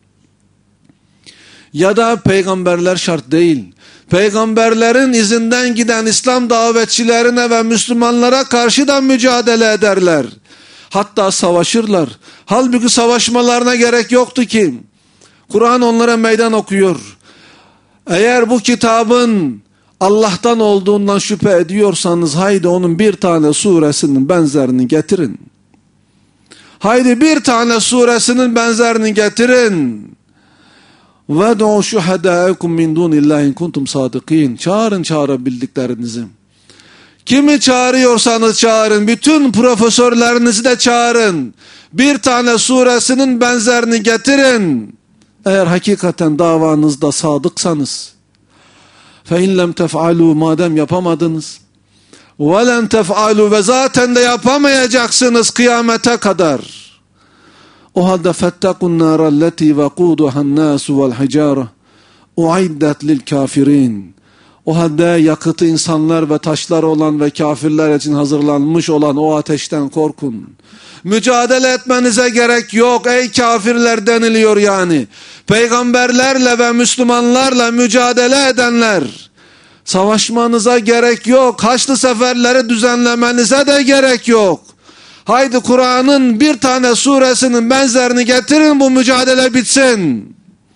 [SPEAKER 1] Ya da peygamberler şart değil. Peygamberlerin izinden giden İslam davetçilerine ve Müslümanlara karşı da mücadele ederler. Hatta savaşırlar. Halbuki savaşmalarına gerek yoktu ki. Kur'an onlara meydan okuyor. Eğer bu kitabın Allah'tan olduğundan şüphe ediyorsanız haydi onun bir tane suresinin benzerini getirin. Haydi bir tane suresinin benzerini getirin. وَدْعُوا شُهَدَاءَكُمْ مِنْ دُونِ اللّٰهِ كُنْتُمْ صَادِقِينَ. Çağırın çağırabildiklerinizi. Kimi çağırıyorsanız çağırın. Bütün profesörlerinizi de çağırın. Bir tane suresinin benzerini getirin. Eğer hakikaten davanızda sadıksanız. فَاِنْ لَمْ تَفْعَلُوا. Madem yapamadınız. وَلَنْ تَفْعَلُوا. Ve zaten de yapamayacaksınız kıyamete kadar. O halde فَاتَّقُوا النَّارَ الَّتِي وَقُودُهَا النَّاسُ وَالْحِجَارَةُ اُعِدَّتْ لِلْكَافِرِينَ. O halde yakıtı insanlar ve taşlar olan ve kafirler için hazırlanmış olan o ateşten korkun. Mücadele etmenize gerek yok ey kafirler deniliyor yani. Peygamberlerle ve Müslümanlarla mücadele edenler. Savaşmanıza gerek yok. Haçlı seferleri düzenlemenize de gerek yok. Haydi Kur'an'ın bir tane suresinin benzerini getirin, bu mücadele bitsin.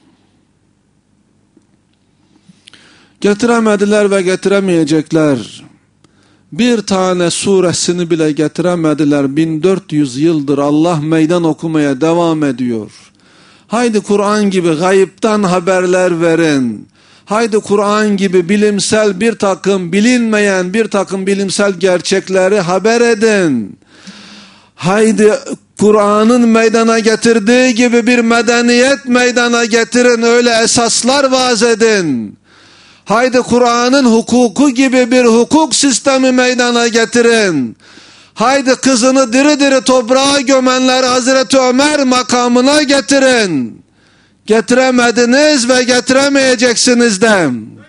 [SPEAKER 1] Getiremediler ve getiremeyecekler. Bir tane suresini bile getiremediler. bin dört yüz yıldır Allah meydan okumaya devam ediyor. Haydi Kur'an gibi gayipten haberler verin. Haydi Kur'an gibi bilimsel bir takım, bilinmeyen bir takım bilimsel gerçekleri haber edin. Haydi Kur'an'ın meydana getirdiği gibi bir medeniyet meydana getirin, öyle esaslar vaaz edin. Haydi Kur'an'ın hukuku gibi bir hukuk sistemi meydana getirin. Haydi kızını diri diri toprağa gömenler Hazreti Ömer makamına getirin. Getiremediniz ve getiremeyeceksiniz de.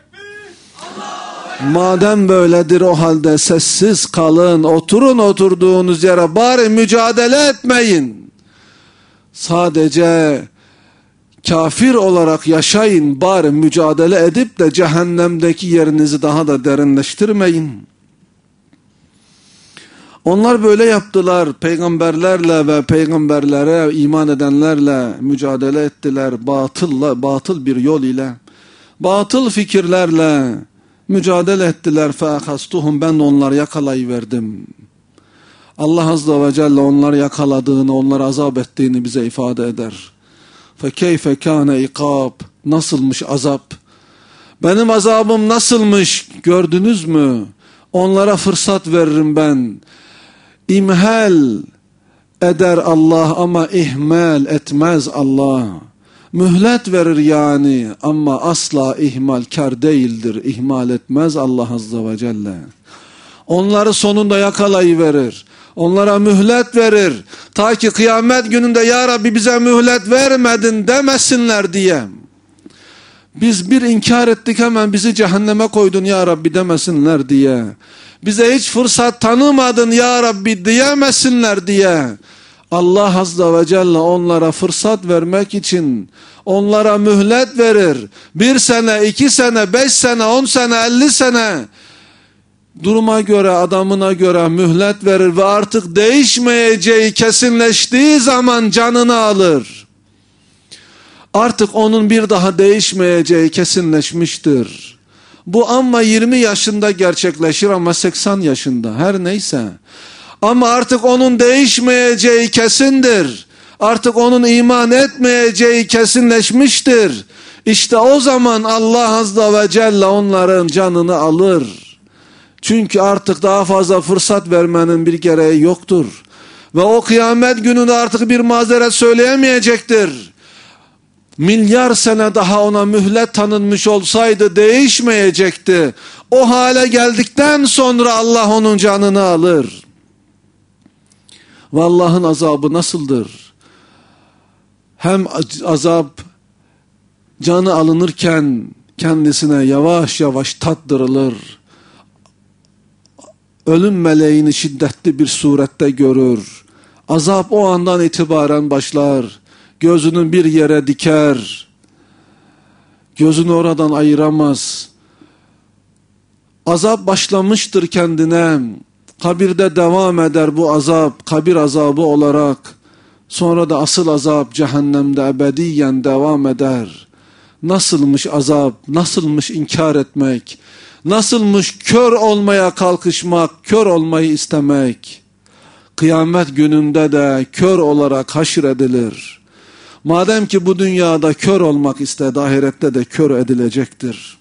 [SPEAKER 1] Madem böyledir o halde sessiz kalın, oturun oturduğunuz yere, bari mücadele etmeyin. Sadece kafir olarak yaşayın, bari mücadele edip de cehennemdeki yerinizi daha da derinleştirmeyin. Onlar böyle yaptılar. Peygamberlerle ve peygamberlere iman edenlerle mücadele ettiler. Batılla, batıl bir yol ile, batıl fikirlerle mücadele ettiler. فَاَخَسْتُهُمْ Ben de onları yakalayıverdim. Allah Azze ve Celle onları yakaladığını, onları azap ettiğini bize ifade eder. فَكَيْفَ كَانَ اِقَابِ Nasılmış azap? Benim azabım nasılmış gördünüz mü? Onlara fırsat veririm ben. İmhal eder Allah ama ihmal etmez Allah. Mühlet verir yani ama asla ihmalkar değildir. İhmal etmez Allah Azze ve Celle. Onları sonunda yakalayıverir. Onlara mühlet verir. Ta ki kıyamet gününde ya Rabbi bize mühlet vermedin demesinler diye. Biz bir inkar ettik, hemen bizi cehenneme koydun ya Rabbi demesinler diye. Bize hiç fırsat tanımadın ya Rabbi diyemesinler diye. Allah Azze ve Celle onlara fırsat vermek için onlara mühlet verir. Bir sene, iki sene, beş sene, on sene, elli sene. Duruma göre, adamına göre mühlet verir ve artık değişmeyeceği kesinleştiği zaman canını alır. Artık onun bir daha değişmeyeceği kesinleşmiştir. Bu ama yirmi yaşında gerçekleşir ama seksen yaşında, her neyse. Ama artık onun değişmeyeceği kesindir. Artık onun iman etmeyeceği kesinleşmiştir. İşte o zaman Allah Azze ve Celle onların canını alır. Çünkü artık daha fazla fırsat vermenin bir gereği yoktur. Ve o kıyamet gününde artık bir mazeret söyleyemeyecektir. Milyar sene daha ona mühlet tanınmış olsaydı değişmeyecekti. O hale geldikten sonra Allah onun canını alır. Ve Allah'ın azabı nasıldır? Hem azap canı alınırken kendisine yavaş yavaş tattırılır. Ölüm meleğini şiddetli bir surette görür. Azap o andan itibaren başlar. Gözünü bir yere diker. Gözünü oradan ayıramaz. Azap başlamıştır kendine. Kabirde devam eder bu azap, kabir azabı olarak. Sonra da asıl azap cehennemde ebediyen devam eder. Nasılmış azap, nasılmış inkar etmek, nasılmış kör olmaya kalkışmak, kör olmayı istemek. Kıyamet gününde de kör olarak haşredilir. Madem ki bu dünyada kör olmak istedi, ahirette de kör edilecektir.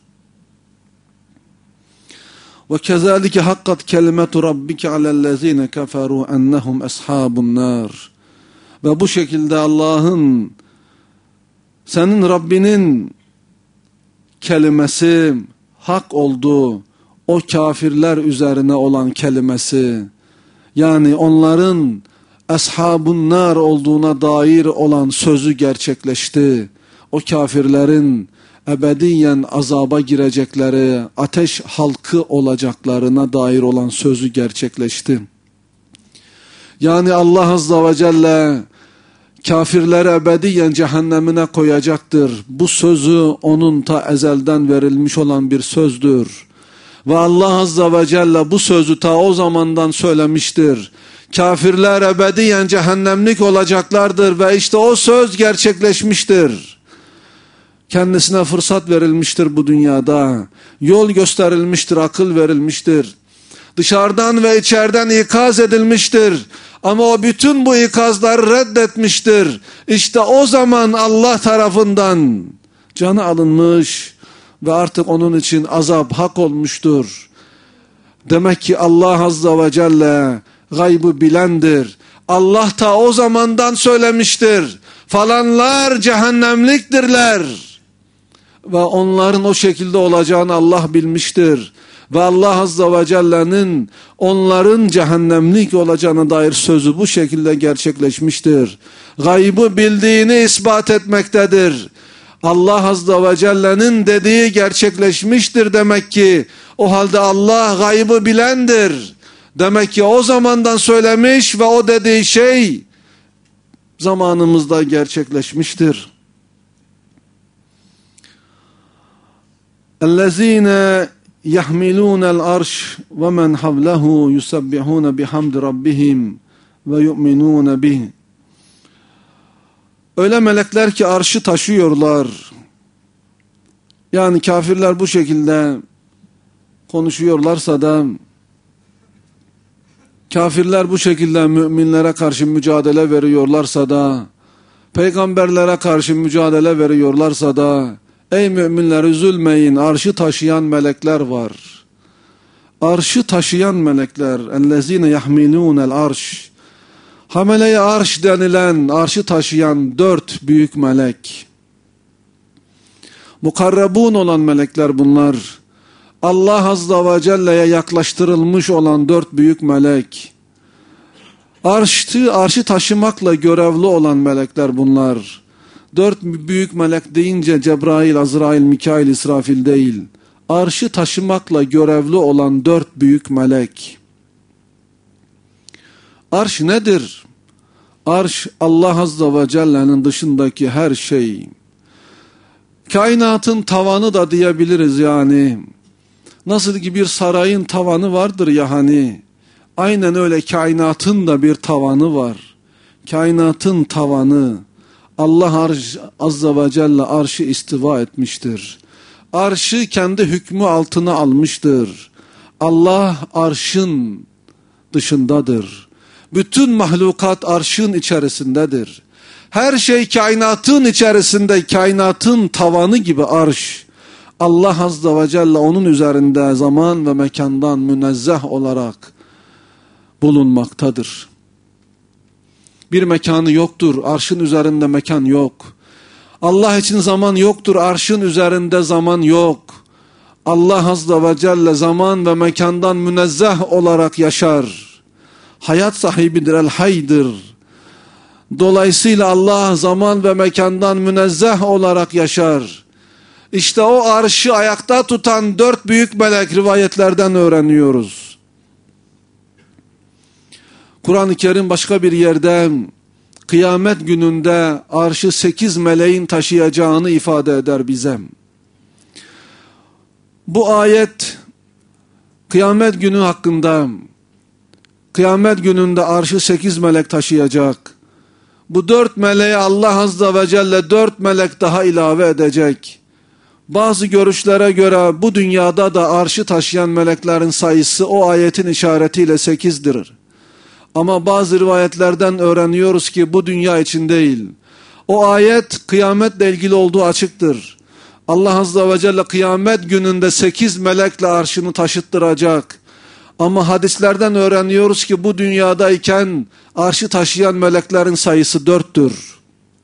[SPEAKER 1] وَكَذَٰلِكَ حَقَّتْ كَلِمَةُ رَبِّكَ عَلَى الَّذ۪ينَ كَفَرُوا اَنَّهُمْ أَصْحَابُ النَّارِ Ve bu şekilde Allah'ın, senin Rabbinin kelimesi hak oldu. O kafirler üzerine olan kelimesi, yani onların ashab-ın nar olduğuna dair olan sözü gerçekleşti. O kafirlerin ebediyen azaba girecekleri, ateş halkı olacaklarına dair olan sözü gerçekleşti. Yani Allah Azze ve Celle kafirleri ebediyen cehennemine koyacaktır. Bu sözü onun ta ezelden verilmiş olan bir sözdür. Ve Allah Azze ve Celle bu sözü ta o zamandan söylemiştir. Kafirler ebediyen cehennemlik olacaklardır ve işte o söz gerçekleşmiştir. Kendisine fırsat verilmiştir bu dünyada. Yol gösterilmiştir, akıl verilmiştir. Dışarıdan ve içeriden ikaz edilmiştir. Ama o bütün bu ikazları reddetmiştir. İşte o zaman Allah tarafından canı alınmış ve artık onun için azap hak olmuştur. Demek ki Allah Azze ve Celle gaybı bilendir. Allah ta o zamandan söylemiştir. Falanlar cehennemliktirler. Ve onların o şekilde olacağını Allah bilmiştir. Ve Allah Azze ve Celle'nin onların cehennemlik olacağına dair sözü bu şekilde gerçekleşmiştir. Gaybı bildiğini ispat etmektedir. Allah Azze ve Celle'nin dediği gerçekleşmiştir demek ki. O halde Allah gaybı bilendir. Demek ki o zamandan söylemiş ve o dediği şey zamanımızda gerçekleşmiştir. اَلَّذ۪ينَ يَحْمِلُونَ الْعَرْشِ وَمَنْ حَوْلَهُ يُسَبِّحُونَ بِحَمْدِ رَبِّهِمْ وَيُؤْمِنُونَ بِهِ. Öyle melekler ki arşı taşıyorlar. Yani kafirler bu şekilde konuşuyorlarsa da, kafirler bu şekilde müminlere karşı mücadele veriyorlarsa da, peygamberlere karşı mücadele veriyorlarsa da, ey müminler üzülmeyin, arşı taşıyan melekler var. Arşı taşıyan melekler, اَلَّذ۪ينَ يَحْمِلُونَ الْعَرْشِ. Hamele-i arş denilen, arşı taşıyan dört büyük melek. Mukarrabun olan melekler bunlar. Allah Azze ve Celle'ye yaklaştırılmış olan dört büyük melek. Arşı, arşı taşımakla görevli olan melekler bunlar. Dört büyük melek deyince Cebrail, Azrail, Mikail, İsrafil değil. Arşı taşımakla görevli olan dört büyük melek. Arş nedir? Arş Allah Azze ve Celle'nin dışındaki her şey. Kainatın tavanı da diyebiliriz yani. Nasıl ki bir sarayın tavanı vardır ya hani. Aynen öyle kainatın da bir tavanı var. Kainatın tavanı. Allah arş, Azze ve Celle arşı istiva etmiştir. Arşı kendi hükmü altına almıştır. Allah arşın dışındadır. Bütün mahlukat arşın içerisindedir. Her şey kainatın içerisinde, kainatın tavanı gibi arş. Allah Azze ve Celle onun üzerinde zaman ve mekandan münezzeh olarak bulunmaktadır. Bir mekanı yoktur, arşın üzerinde mekan yok. Allah için zaman yoktur, arşın üzerinde zaman yok. Allah Azze ve Celle zaman ve mekandan münezzeh olarak yaşar. Hayat sahibidir, el-haydır. Dolayısıyla Allah zaman ve mekandan münezzeh olarak yaşar. İşte o arşı ayakta tutan dört büyük melek rivayetlerden öğreniyoruz. Kur'an-ı Kerim başka bir yerde kıyamet gününde arşı sekiz meleğin taşıyacağını ifade eder bize. Bu ayet kıyamet günü hakkında, kıyamet gününde arşı sekiz melek taşıyacak. Bu dört meleğe Allah Azze ve Celle dört melek daha ilave edecek. Bazı görüşlere göre bu dünyada da arşı taşıyan meleklerin sayısı o ayetin işaretiyle sekizdir. Ama bazı rivayetlerden öğreniyoruz ki bu dünya için değil. O ayet kıyametle ilgili olduğu açıktır. Allah Azze ve Celle kıyamet gününde sekiz melekle arşını taşıttıracak. Ama hadislerden öğreniyoruz ki bu dünyadayken arşı taşıyan meleklerin sayısı dörttür.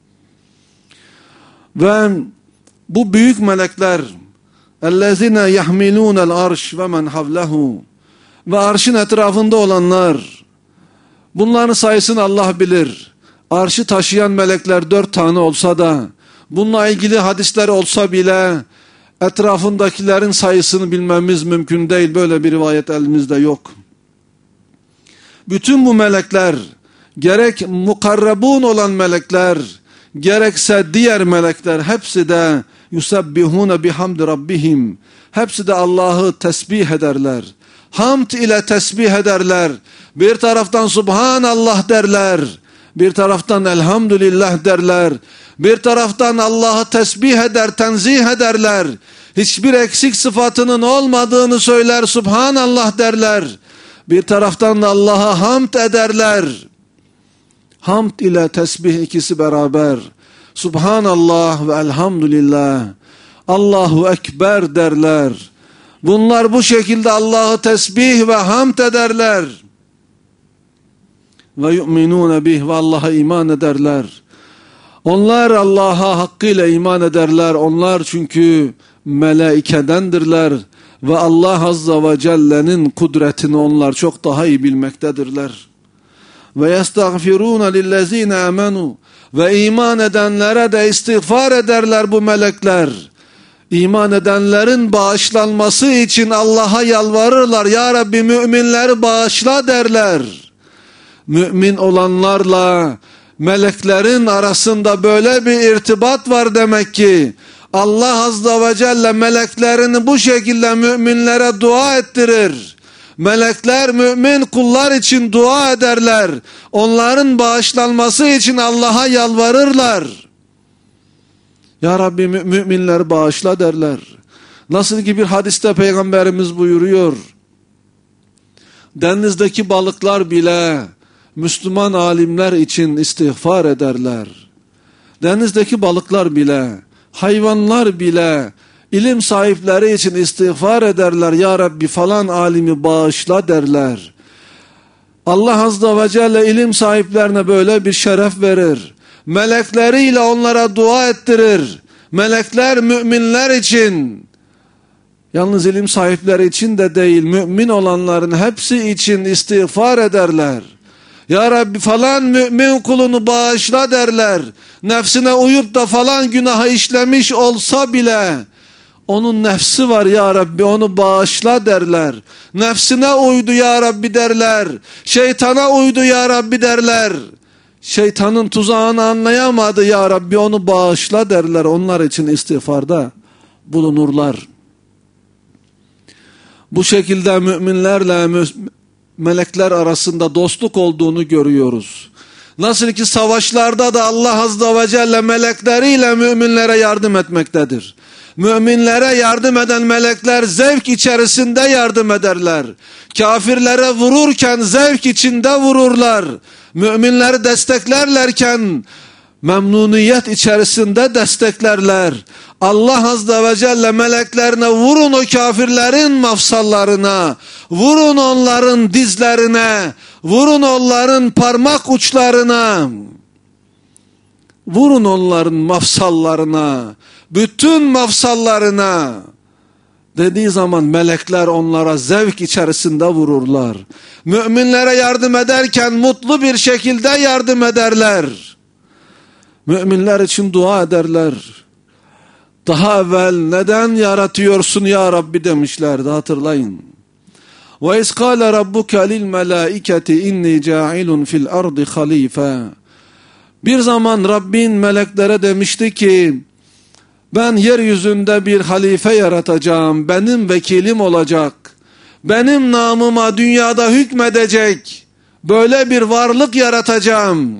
[SPEAKER 1] Ve bu büyük melekler اَلَّذِينَ يَحْمِلُونَ الْعَرْشِ وَمَنْ حَوْلَهُ ve arşın etrafında olanlar, bunların sayısını Allah bilir. Arşı taşıyan melekler dört tane olsa da Bununla ilgili hadisler olsa bile etrafındakilerin sayısını bilmemiz mümkün değil. Böyle bir rivayet elimizde yok. Bütün bu melekler, gerek mukarrabun olan melekler, gerekse diğer melekler, hepsi de yusabbihune bihamdi rabbihim. Hepsi de Allah'ı tesbih ederler. Hamd ile tesbih ederler. Bir taraftan Subhanallah derler. Bir taraftan Elhamdülillah derler. Bir taraftan Allah'ı tesbih eder, tenzih ederler. Hiçbir eksik sıfatının olmadığını söyler, Subhanallah derler. Bir taraftan da Allah'a hamd ederler. Hamd ile tesbih ikisi beraber. Subhanallah ve elhamdülillah. Allahu Ekber derler. Bunlar bu şekilde Allah'ı tesbih ve hamd ederler. Ve yu'minûne bih, ve Allah'a iman ederler. Onlar Allah'a hakkıyla iman ederler. Onlar çünkü melaikedendirler. Ve Allah Azza ve Celle'nin kudretini onlar çok daha iyi bilmektedirler. Ve yestağfirûne lillezîne âmenû, ve iman edenlere de istiğfar ederler bu melekler. İman edenlerin bağışlanması için Allah'a yalvarırlar. Ya Rabbi müminleri bağışla derler. Mümin olanlarla meleklerin arasında böyle bir irtibat var demek ki. Allah Azze ve Celle meleklerini bu şekilde müminlere dua ettirir. Melekler mümin kullar için dua ederler. Onların bağışlanması için Allah'a yalvarırlar. Ya Rabbi mü müminleri bağışla derler. Nasıl ki bir hadiste Peygamberimiz buyuruyor. Denizdeki balıklar bile Müslüman alimler için istiğfar ederler. Denizdeki balıklar bile, hayvanlar bile ilim sahipleri için istiğfar ederler. Ya Rabbi falan alimi bağışla derler. Allah Azze ve Celle ilim sahiplerine böyle bir şeref verir. Melekleriyle onlara dua ettirir. Melekler müminler için, yalnız ilim sahipleri için de değil, mümin olanların hepsi için istiğfar ederler. Ya Rabbi falan mümin kulunu bağışla derler. Nefsine uyup da falan günahı işlemiş olsa bile onun nefsi var ya Rabbi, onu bağışla derler. Nefsine uydu ya Rabbi derler. Şeytana uydu ya Rabbi derler. Şeytanın tuzağını anlayamadı ya Rabbi, onu bağışla derler. Onlar için istiğfarda bulunurlar. Bu şekilde müminlerle mü melekler arasında dostluk olduğunu görüyoruz. Nasıl ki savaşlarda da Allah Azze ve Celle melekleriyle müminlere yardım etmektedir. Müminlere yardım eden melekler zevk içerisinde yardım ederler. Kafirlere vururken zevk içinde vururlar. Müminleri desteklerlerken memnuniyet içerisinde desteklerler. Allah Azze ve Celle meleklerine vurun o kafirlerin mafsallarına, vurun onların dizlerine, vurun onların parmak uçlarına, vurun onların mafsallarına, bütün mafsallarına dediği zaman melekler onlara zevk içerisinde vururlar. Müminlere yardım ederken mutlu bir şekilde yardım ederler. Müminler için dua ederler. Daha evvel neden yaratıyorsun ya Rabbi demişlerdi, hatırlayın. Ve iskâle rabbuke lil melâiketi inni câilun fil ardı halîfe. Bir zaman Rabbin meleklere demişti ki, ben yeryüzünde bir halife yaratacağım, benim vekilim olacak, benim namıma dünyada hükmedecek, böyle bir varlık yaratacağım.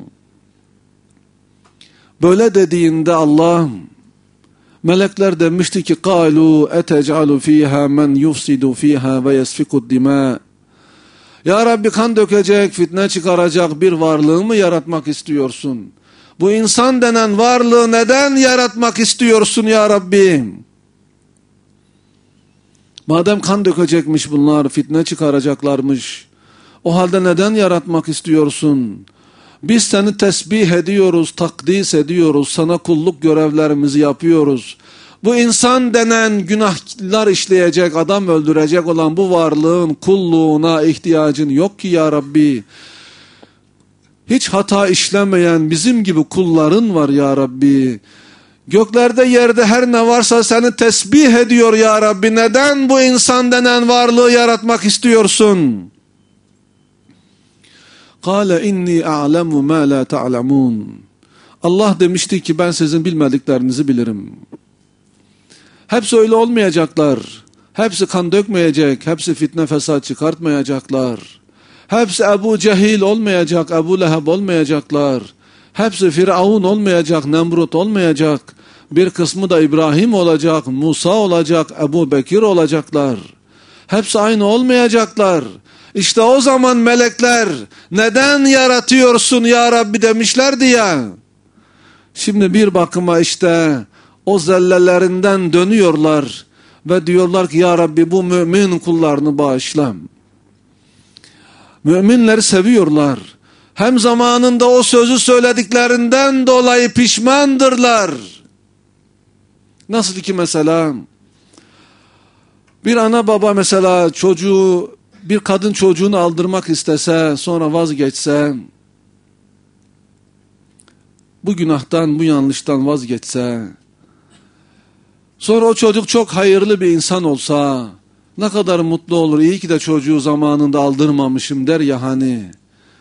[SPEAKER 1] Böyle dediğinde Allah, melekler demişti ki, قَالُوا اَتَجْعَلُ ف۪يهَا مَنْ يُفْسِدُ ف۪يهَا وَيَسْفِكُ الدِّمَاءِ. Ya Rabbi kan dökecek, fitne çıkaracak bir varlığı mı yaratmak istiyorsun? Bu insan denen varlığı neden yaratmak istiyorsun ya Rabbi? Madem kan dökecekmiş bunlar, fitne çıkaracaklarmış, o halde neden yaratmak istiyorsun? Biz seni tesbih ediyoruz, takdis ediyoruz, sana kulluk görevlerimizi yapıyoruz. Bu insan denen günahlar işleyecek, adam öldürecek olan bu varlığın kulluğuna ihtiyacın yok ki ya Rabbi. Hiç hata işlemeyen bizim gibi kulların var ya Rabbi. Göklerde yerde her ne varsa seni tesbih ediyor ya Rabbi. Neden bu insan denen varlığı yaratmak istiyorsun? Kâle inni a'lemu mâ lâ ta'lemûn. Allah demişti ki ben sizin bilmediklerinizi bilirim. Hepsi öyle olmayacaklar. Hepsi kan dökmeyecek. Hepsi fitne fesat çıkartmayacaklar. Hepsi Ebu Cehil olmayacak. Ebu Leheb olmayacaklar. Hepsi Firavun olmayacak. Nemrut olmayacak. Bir kısmı da İbrahim olacak. Musa olacak. Ebu Bekir olacaklar. Hepsi aynı olmayacaklar. İşte o zaman melekler neden yaratıyorsun ya Rabbi demişlerdi ya. Şimdi bir bakıma işte o zellelerinden dönüyorlar ve diyorlar ki ya Rabbi bu mümin kullarını bağışla. Müminleri seviyorlar. Hem zamanında o sözü söylediklerinden dolayı pişmandırlar. Nasıl ki mesela bir ana baba mesela çocuğu, bir kadın çocuğunu aldırmak istese, sonra vazgeçse, bu günahtan, bu yanlıştan vazgeçse, sonra o çocuk çok hayırlı bir insan olsa, ne kadar mutlu olur, iyi ki de çocuğu zamanında aldırmamışım der ya hani.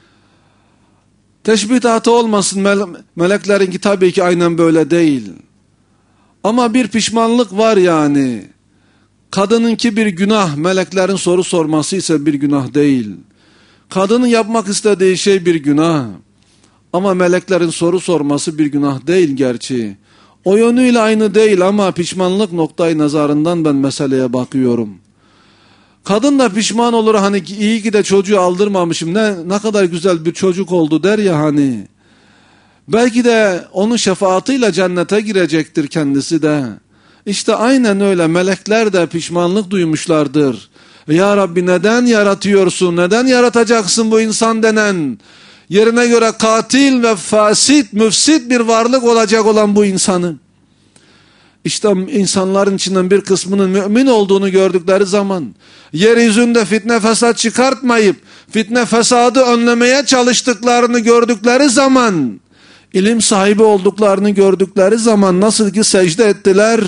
[SPEAKER 1] Teşbihatı olmasın, mele- meleklerinki tabii ki aynen böyle değil. Ama bir pişmanlık var yani. Kadınınki bir günah, meleklerin soru sorması ise bir günah değil. Kadının yapmak istediği şey bir günah. Ama meleklerin soru sorması bir günah değil gerçi. O yönüyle aynı değil ama pişmanlık noktayı nazarından ben meseleye bakıyorum. Kadın da pişman olur hani iyi ki de çocuğu aldırmamışım, ne, ne kadar güzel bir çocuk oldu der ya hani. Belki de onun şefaatiyle cennete girecektir kendisi de. İşte aynen öyle melekler de pişmanlık duymuşlardır. Ya Rabbi neden yaratıyorsun, neden yaratacaksın bu insan denen, yerine göre katil ve fasit, müfsit bir varlık olacak olan bu insanı. İşte insanların içinden bir kısmının mümin olduğunu gördükleri zaman, yeryüzünde fitne fesat çıkartmayıp, fitne fesadı önlemeye çalıştıklarını gördükleri zaman, ilim sahibi olduklarını gördükleri zaman nasıl ki secde ettiler,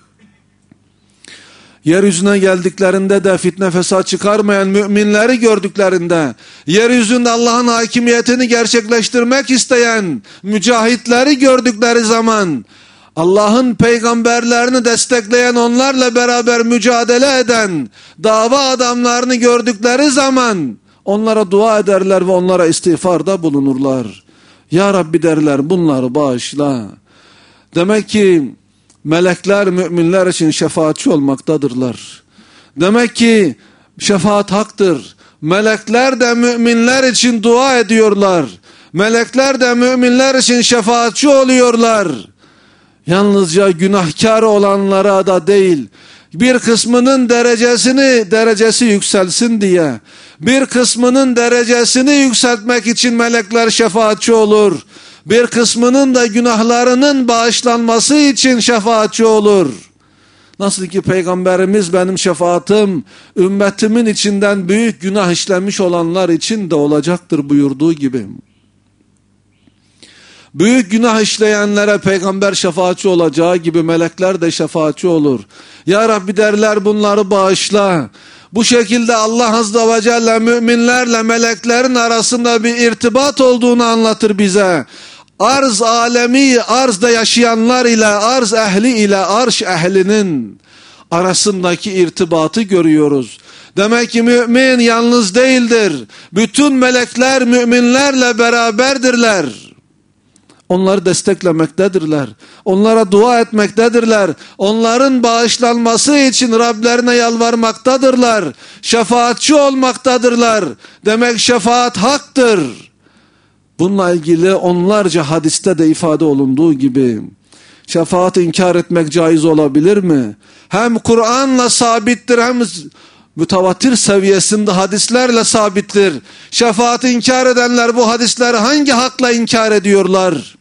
[SPEAKER 1] yeryüzüne geldiklerinde de fitne fesat çıkarmayan müminleri gördüklerinde, yeryüzünde Allah'ın hakimiyetini gerçekleştirmek isteyen mücahitleri gördükleri zaman, Allah'ın peygamberlerini destekleyen, onlarla beraber mücadele eden dava adamlarını gördükleri zaman onlara dua ederler ve onlara istiğfarda bulunurlar. Ya Rabbi derler, bunları bağışla. Demek ki melekler müminler için şefaatçi olmaktadırlar. Demek ki şefaat haktır. Melekler de müminler için dua ediyorlar. Melekler de müminler için şefaatçi oluyorlar. Yalnızca günahkar olanlara da değil, bir kısmının derecesini derecesi yükselsin diye, bir kısmının derecesini yükseltmek için melekler şefaatçi olur. Bir kısmının da günahlarının bağışlanması için şefaatçi olur. Nasıl ki Peygamberimiz benim şefaatim ümmetimin içinden büyük günah işlemiş olanlar için de olacaktır buyurduğu gibi. Büyük günah işleyenlere peygamber şefaatçi olacağı gibi melekler de şefaatçi olur. Ya Rabbi derler, bunları bağışla. Bu şekilde Allah Azze ve Celle müminlerle meleklerin arasında bir irtibat olduğunu anlatır bize. Arz alemi, arzda yaşayanlar ile, arz ehli ile arş ehlinin arasındaki irtibatı görüyoruz. Demek ki mümin yalnız değildir. Bütün melekler müminlerle beraberdirler. Onları desteklemektedirler. Onlara dua etmektedirler. Onların bağışlanması için Rablerine yalvarmaktadırlar. Şefaatçi olmaktadırlar. Demek şefaat haktır. Bununla ilgili onlarca hadiste de ifade olunduğu gibi şefaat inkar etmek caiz olabilir mi? Hem Kur'an'la sabittir, hem mütevatir seviyesinde hadislerle sabittir. Şefaati inkar edenler bu hadisleri hangi hakla inkar ediyorlar?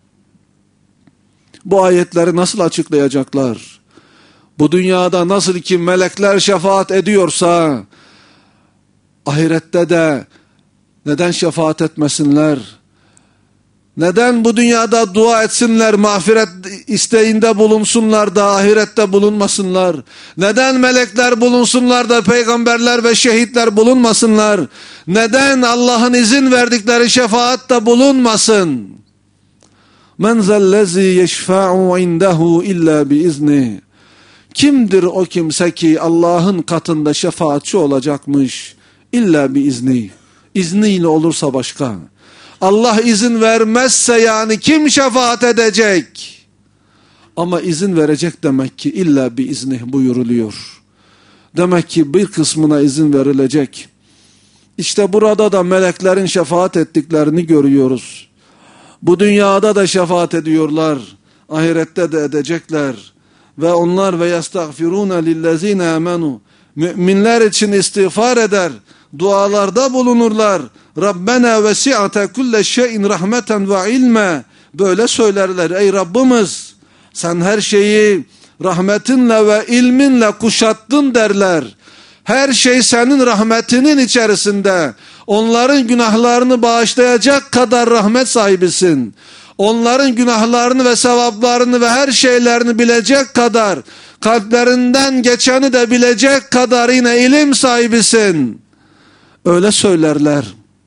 [SPEAKER 1] Bu ayetleri nasıl açıklayacaklar? Bu dünyada nasıl ki melekler şefaat ediyorsa, ahirette de neden şefaat etmesinler? Neden bu dünyada dua etsinler, mağfiret isteğinde bulunsunlar da ahirette bulunmasınlar? Neden melekler bulunsunlar da peygamberler ve şehitler bulunmasınlar? Neden Allah'ın izin verdikleri şefaatte bulunmasın? Men zellezi yeşfa'u indehu illa biiznih. Kimdir o kimse ki Allah'ın katında şefaatçi olacakmış? İlla biiznih. İzniyle olursa başka. Allah izin vermezse yani kim şefaat edecek? Ama izin verecek demek ki illa biiznih buyuruluyor. Demek ki bir kısmına izin verilecek. İşte burada da meleklerin şefaat ettiklerini görüyoruz. Bu dünyada da şefaat ediyorlar. Ahirette de edecekler. Ve onlar ve yestağfirûne lillezîne âmenû. Müminler için istiğfar eder. Dualarda bulunurlar. Rabbena vesi'ate kulle şeyin rahmeten ve ilme. Böyle söylerler. Ey Rabbimiz, sen her şeyi rahmetinle ve ilminle kuşattın derler. Her şey senin rahmetinin içerisinde. Onların günahlarını bağışlayacak kadar rahmet sahibisin. Onların günahlarını ve sevaplarını ve her şeylerini bilecek kadar, kalplerinden geçeni de bilecek kadar yine ilim sahibisin. Öyle söylerler.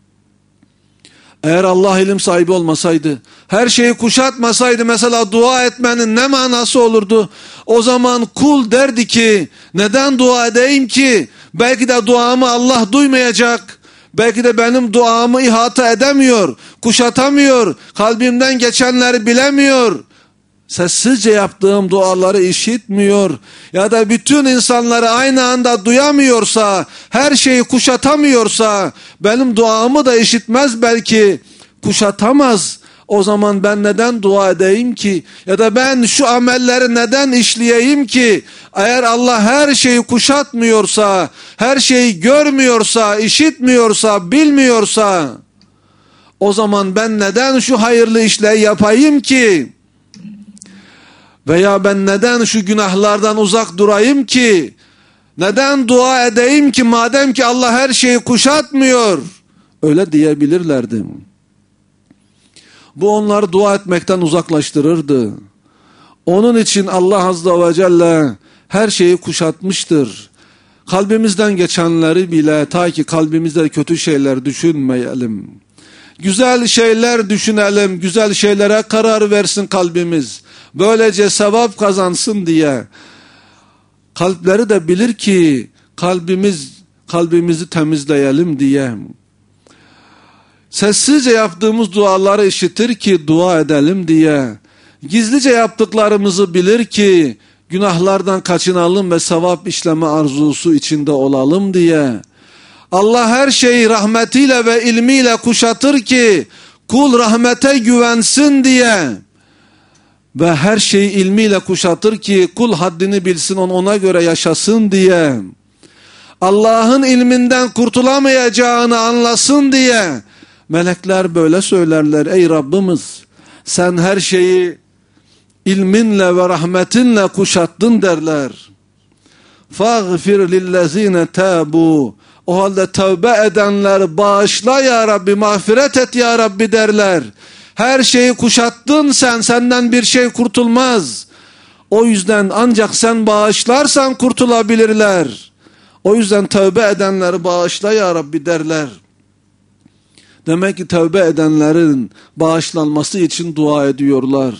[SPEAKER 1] Eğer Allah ilim sahibi olmasaydı, her şeyi kuşatmasaydı mesela dua etmenin ne manası olurdu? O zaman kul derdi ki, neden dua edeyim ki? Belki de duamı Allah duymayacak. Belki de benim duamı ihata edemiyor, kuşatamıyor, kalbimden geçenleri bilemiyor. Sessizce yaptığım duaları işitmiyor ya da bütün insanları aynı anda duyamıyorsa, her şeyi kuşatamıyorsa, benim duamı da işitmez belki, kuşatamaz. O zaman ben neden dua edeyim ki? Ya da ben şu amelleri neden işleyeyim ki? Eğer Allah her şeyi kuşatmıyorsa, her şeyi görmüyorsa, işitmiyorsa, bilmiyorsa, o zaman ben neden şu hayırlı işleri yapayım ki? Veya ben neden şu günahlardan uzak durayım ki? Neden dua edeyim ki madem ki Allah her şeyi kuşatmıyor? Öyle diyebilirlerdi. Bu onları dua etmekten uzaklaştırırdı. Onun için Allah Azze ve Celle her şeyi kuşatmıştır. Kalbimizden geçenleri bile, ta ki kalbimizde kötü şeyler düşünmeyelim. Güzel şeyler düşünelim, güzel şeylere karar versin kalbimiz. Böylece sevap kazansın diye. Kalpleri de bilir ki kalbimiz kalbimizi temizleyelim diye. Sessizce yaptığımız duaları işitir ki dua edelim diye. Gizlice yaptıklarımızı bilir ki günahlardan kaçınalım ve sevap işleme arzusu içinde olalım diye. Allah her şeyi rahmetiyle ve ilmiyle kuşatır ki kul rahmete güvensin diye. Ve her şeyi ilmiyle kuşatır ki kul haddini bilsin, ona göre yaşasın diye. Allah'ın ilminden kurtulamayacağını anlasın diye. Melekler böyle söylerler. Ey Rabbimiz, sen her şeyi ilminle ve rahmetinle kuşattın derler. فَاغْفِرْ لِلَّذ۪ينَ تَابُوا. O halde tövbe edenler bağışla ya Rabbi, mağfiret et ya Rabbi derler. Her şeyi kuşattın sen, senden bir şey kurtulmaz. O yüzden ancak sen bağışlarsan kurtulabilirler. O yüzden tövbe edenleri bağışla ya Rabbi derler. Demek ki tövbe edenlerin bağışlanması için dua ediyorlar.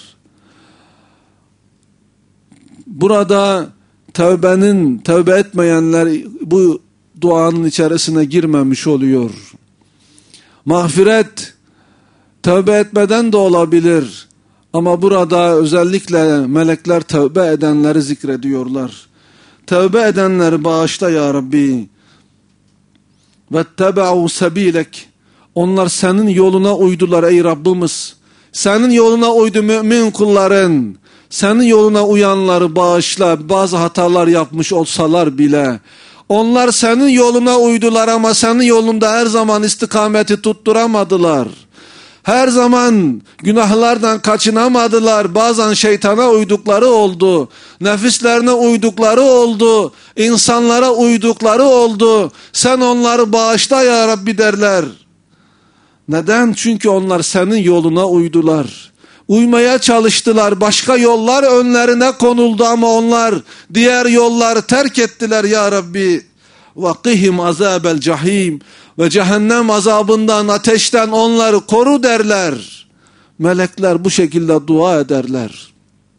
[SPEAKER 1] Burada tövbenin, tövbe etmeyenler bu duanın içerisine girmemiş oluyor. Mağfiret tövbe etmeden de olabilir. Ama burada özellikle melekler tövbe edenleri zikrediyorlar. Tövbe edenleri bağışla ya Rabbi. وَاتَّبَعُوا سَب۪يلَكِ. Onlar senin yoluna uydular ey Rabbimiz. Senin yoluna uydu mümin kulların. Senin yoluna uyanları bağışla. Bazı hatalar yapmış olsalar bile. Onlar senin yoluna uydular ama senin yolunda her zaman istikameti tutturamadılar. Her zaman günahlardan kaçınamadılar. Bazen şeytana uydukları oldu. Nefislerine uydukları oldu. İnsanlara uydukları oldu. Sen onları bağışla ya Rabbi derler. Neden? Çünkü onlar senin yoluna uydular. Uymaya çalıştılar. Başka yollar önlerine konuldu ama onlar diğer yolları terk ettiler ya Rabbi. وَقِهِمْ عَذَابَ الْجَحِيمِ Ve cehennem azabından, ateşten onları koru derler. Melekler bu şekilde dua ederler.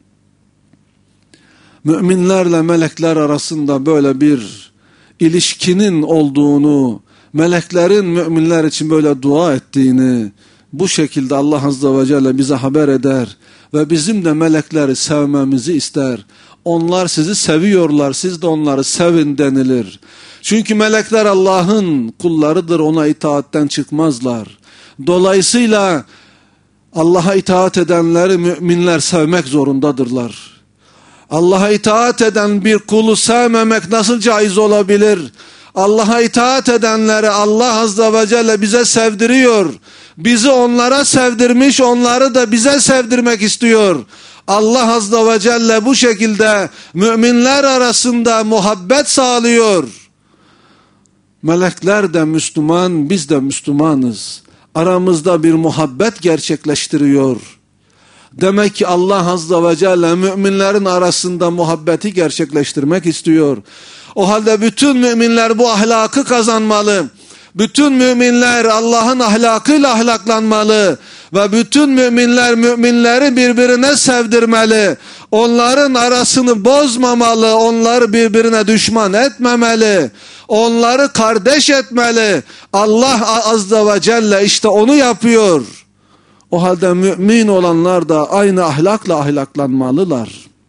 [SPEAKER 1] Müminlerle melekler arasında böyle bir ilişkinin olduğunu, meleklerin müminler için böyle dua ettiğini bu şekilde Allah Azze ve Celle bize haber eder ve bizim de melekleri sevmemizi ister. Onlar sizi seviyorlar, siz de onları sevin denilir. Çünkü melekler Allah'ın kullarıdır, ona itaatten çıkmazlar. Dolayısıyla Allah'a itaat edenleri müminler sevmek zorundadırlar. Allah'a itaat eden bir kulu sevmemek nasıl caiz olabilir? Allah'a itaat edenleri Allah Azze ve Celle bize sevdiriyor. Bizi onlara sevdirmiş, onları da bize sevdirmek istiyor. Allah Azze ve Celle bu şekilde müminler arasında muhabbet sağlıyor. Melekler de Müslüman, biz de Müslümanız. Aramızda bir muhabbet gerçekleştiriyor. Demek ki Allah Azze ve Celle müminlerin arasında muhabbeti gerçekleştirmek istiyor. O halde bütün müminler bu ahlakı kazanmalı. Bütün müminler Allah'ın ahlakıyla ahlaklanmalı. Ve bütün müminler müminleri birbirine sevdirmeli. Onların arasını bozmamalı. Onları birbirine düşman etmemeli. Onları kardeş etmeli. Allah Azze ve Celle işte onu yapıyor. O halde mümin olanlar da aynı ahlakla ahlaklanmalılar.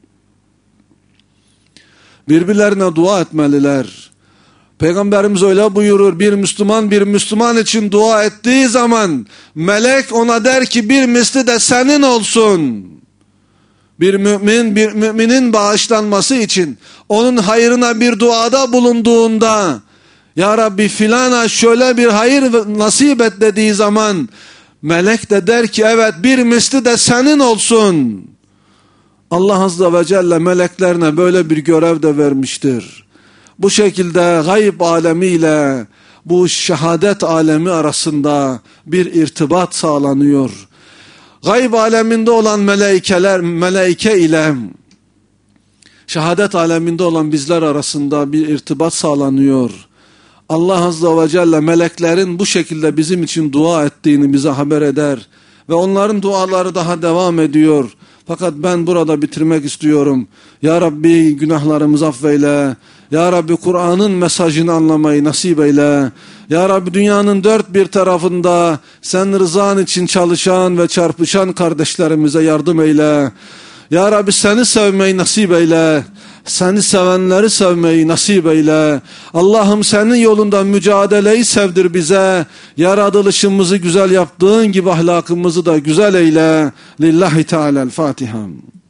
[SPEAKER 1] Birbirlerine dua etmeliler. Peygamberimiz öyle buyurur, bir Müslüman bir Müslüman için dua ettiği zaman melek ona der ki bir misli de senin olsun. Bir mümin bir müminin bağışlanması için onun hayrına bir duada bulunduğunda ya Rabbi filana şöyle bir hayır nasip et dediği zaman melek de der ki evet bir misli de senin olsun. Allah Azze ve Celle meleklerine böyle bir görev de vermiştir. Bu şekilde gayb alemiyle bu şehadet alemi arasında bir irtibat sağlanıyor. Gayb aleminde olan melekler, meleike ile şehadet aleminde olan bizler arasında bir irtibat sağlanıyor. Allah Azze ve Celle meleklerin bu şekilde bizim için dua ettiğini bize haber eder. Ve onların duaları daha devam ediyor. Fakat ben burada bitirmek istiyorum. Ya Rabbi günahlarımızı affeyle. Ya Rabbi Kur'an'ın mesajını anlamayı nasip eyle. Ya Rabbi dünyanın dört bir tarafında sen rızan için çalışan ve çarpışan kardeşlerimize yardım eyle. Ya Rabbi seni sevmeyi nasip eyle. Seni sevenleri sevmeyi nasip eyle. Allah'ım senin yolunda mücadeleyi sevdir bize. Yaratılışımızı güzel yaptığın gibi ahlakımızı da güzel eyle. Lillahi Teala'l-Fatiha.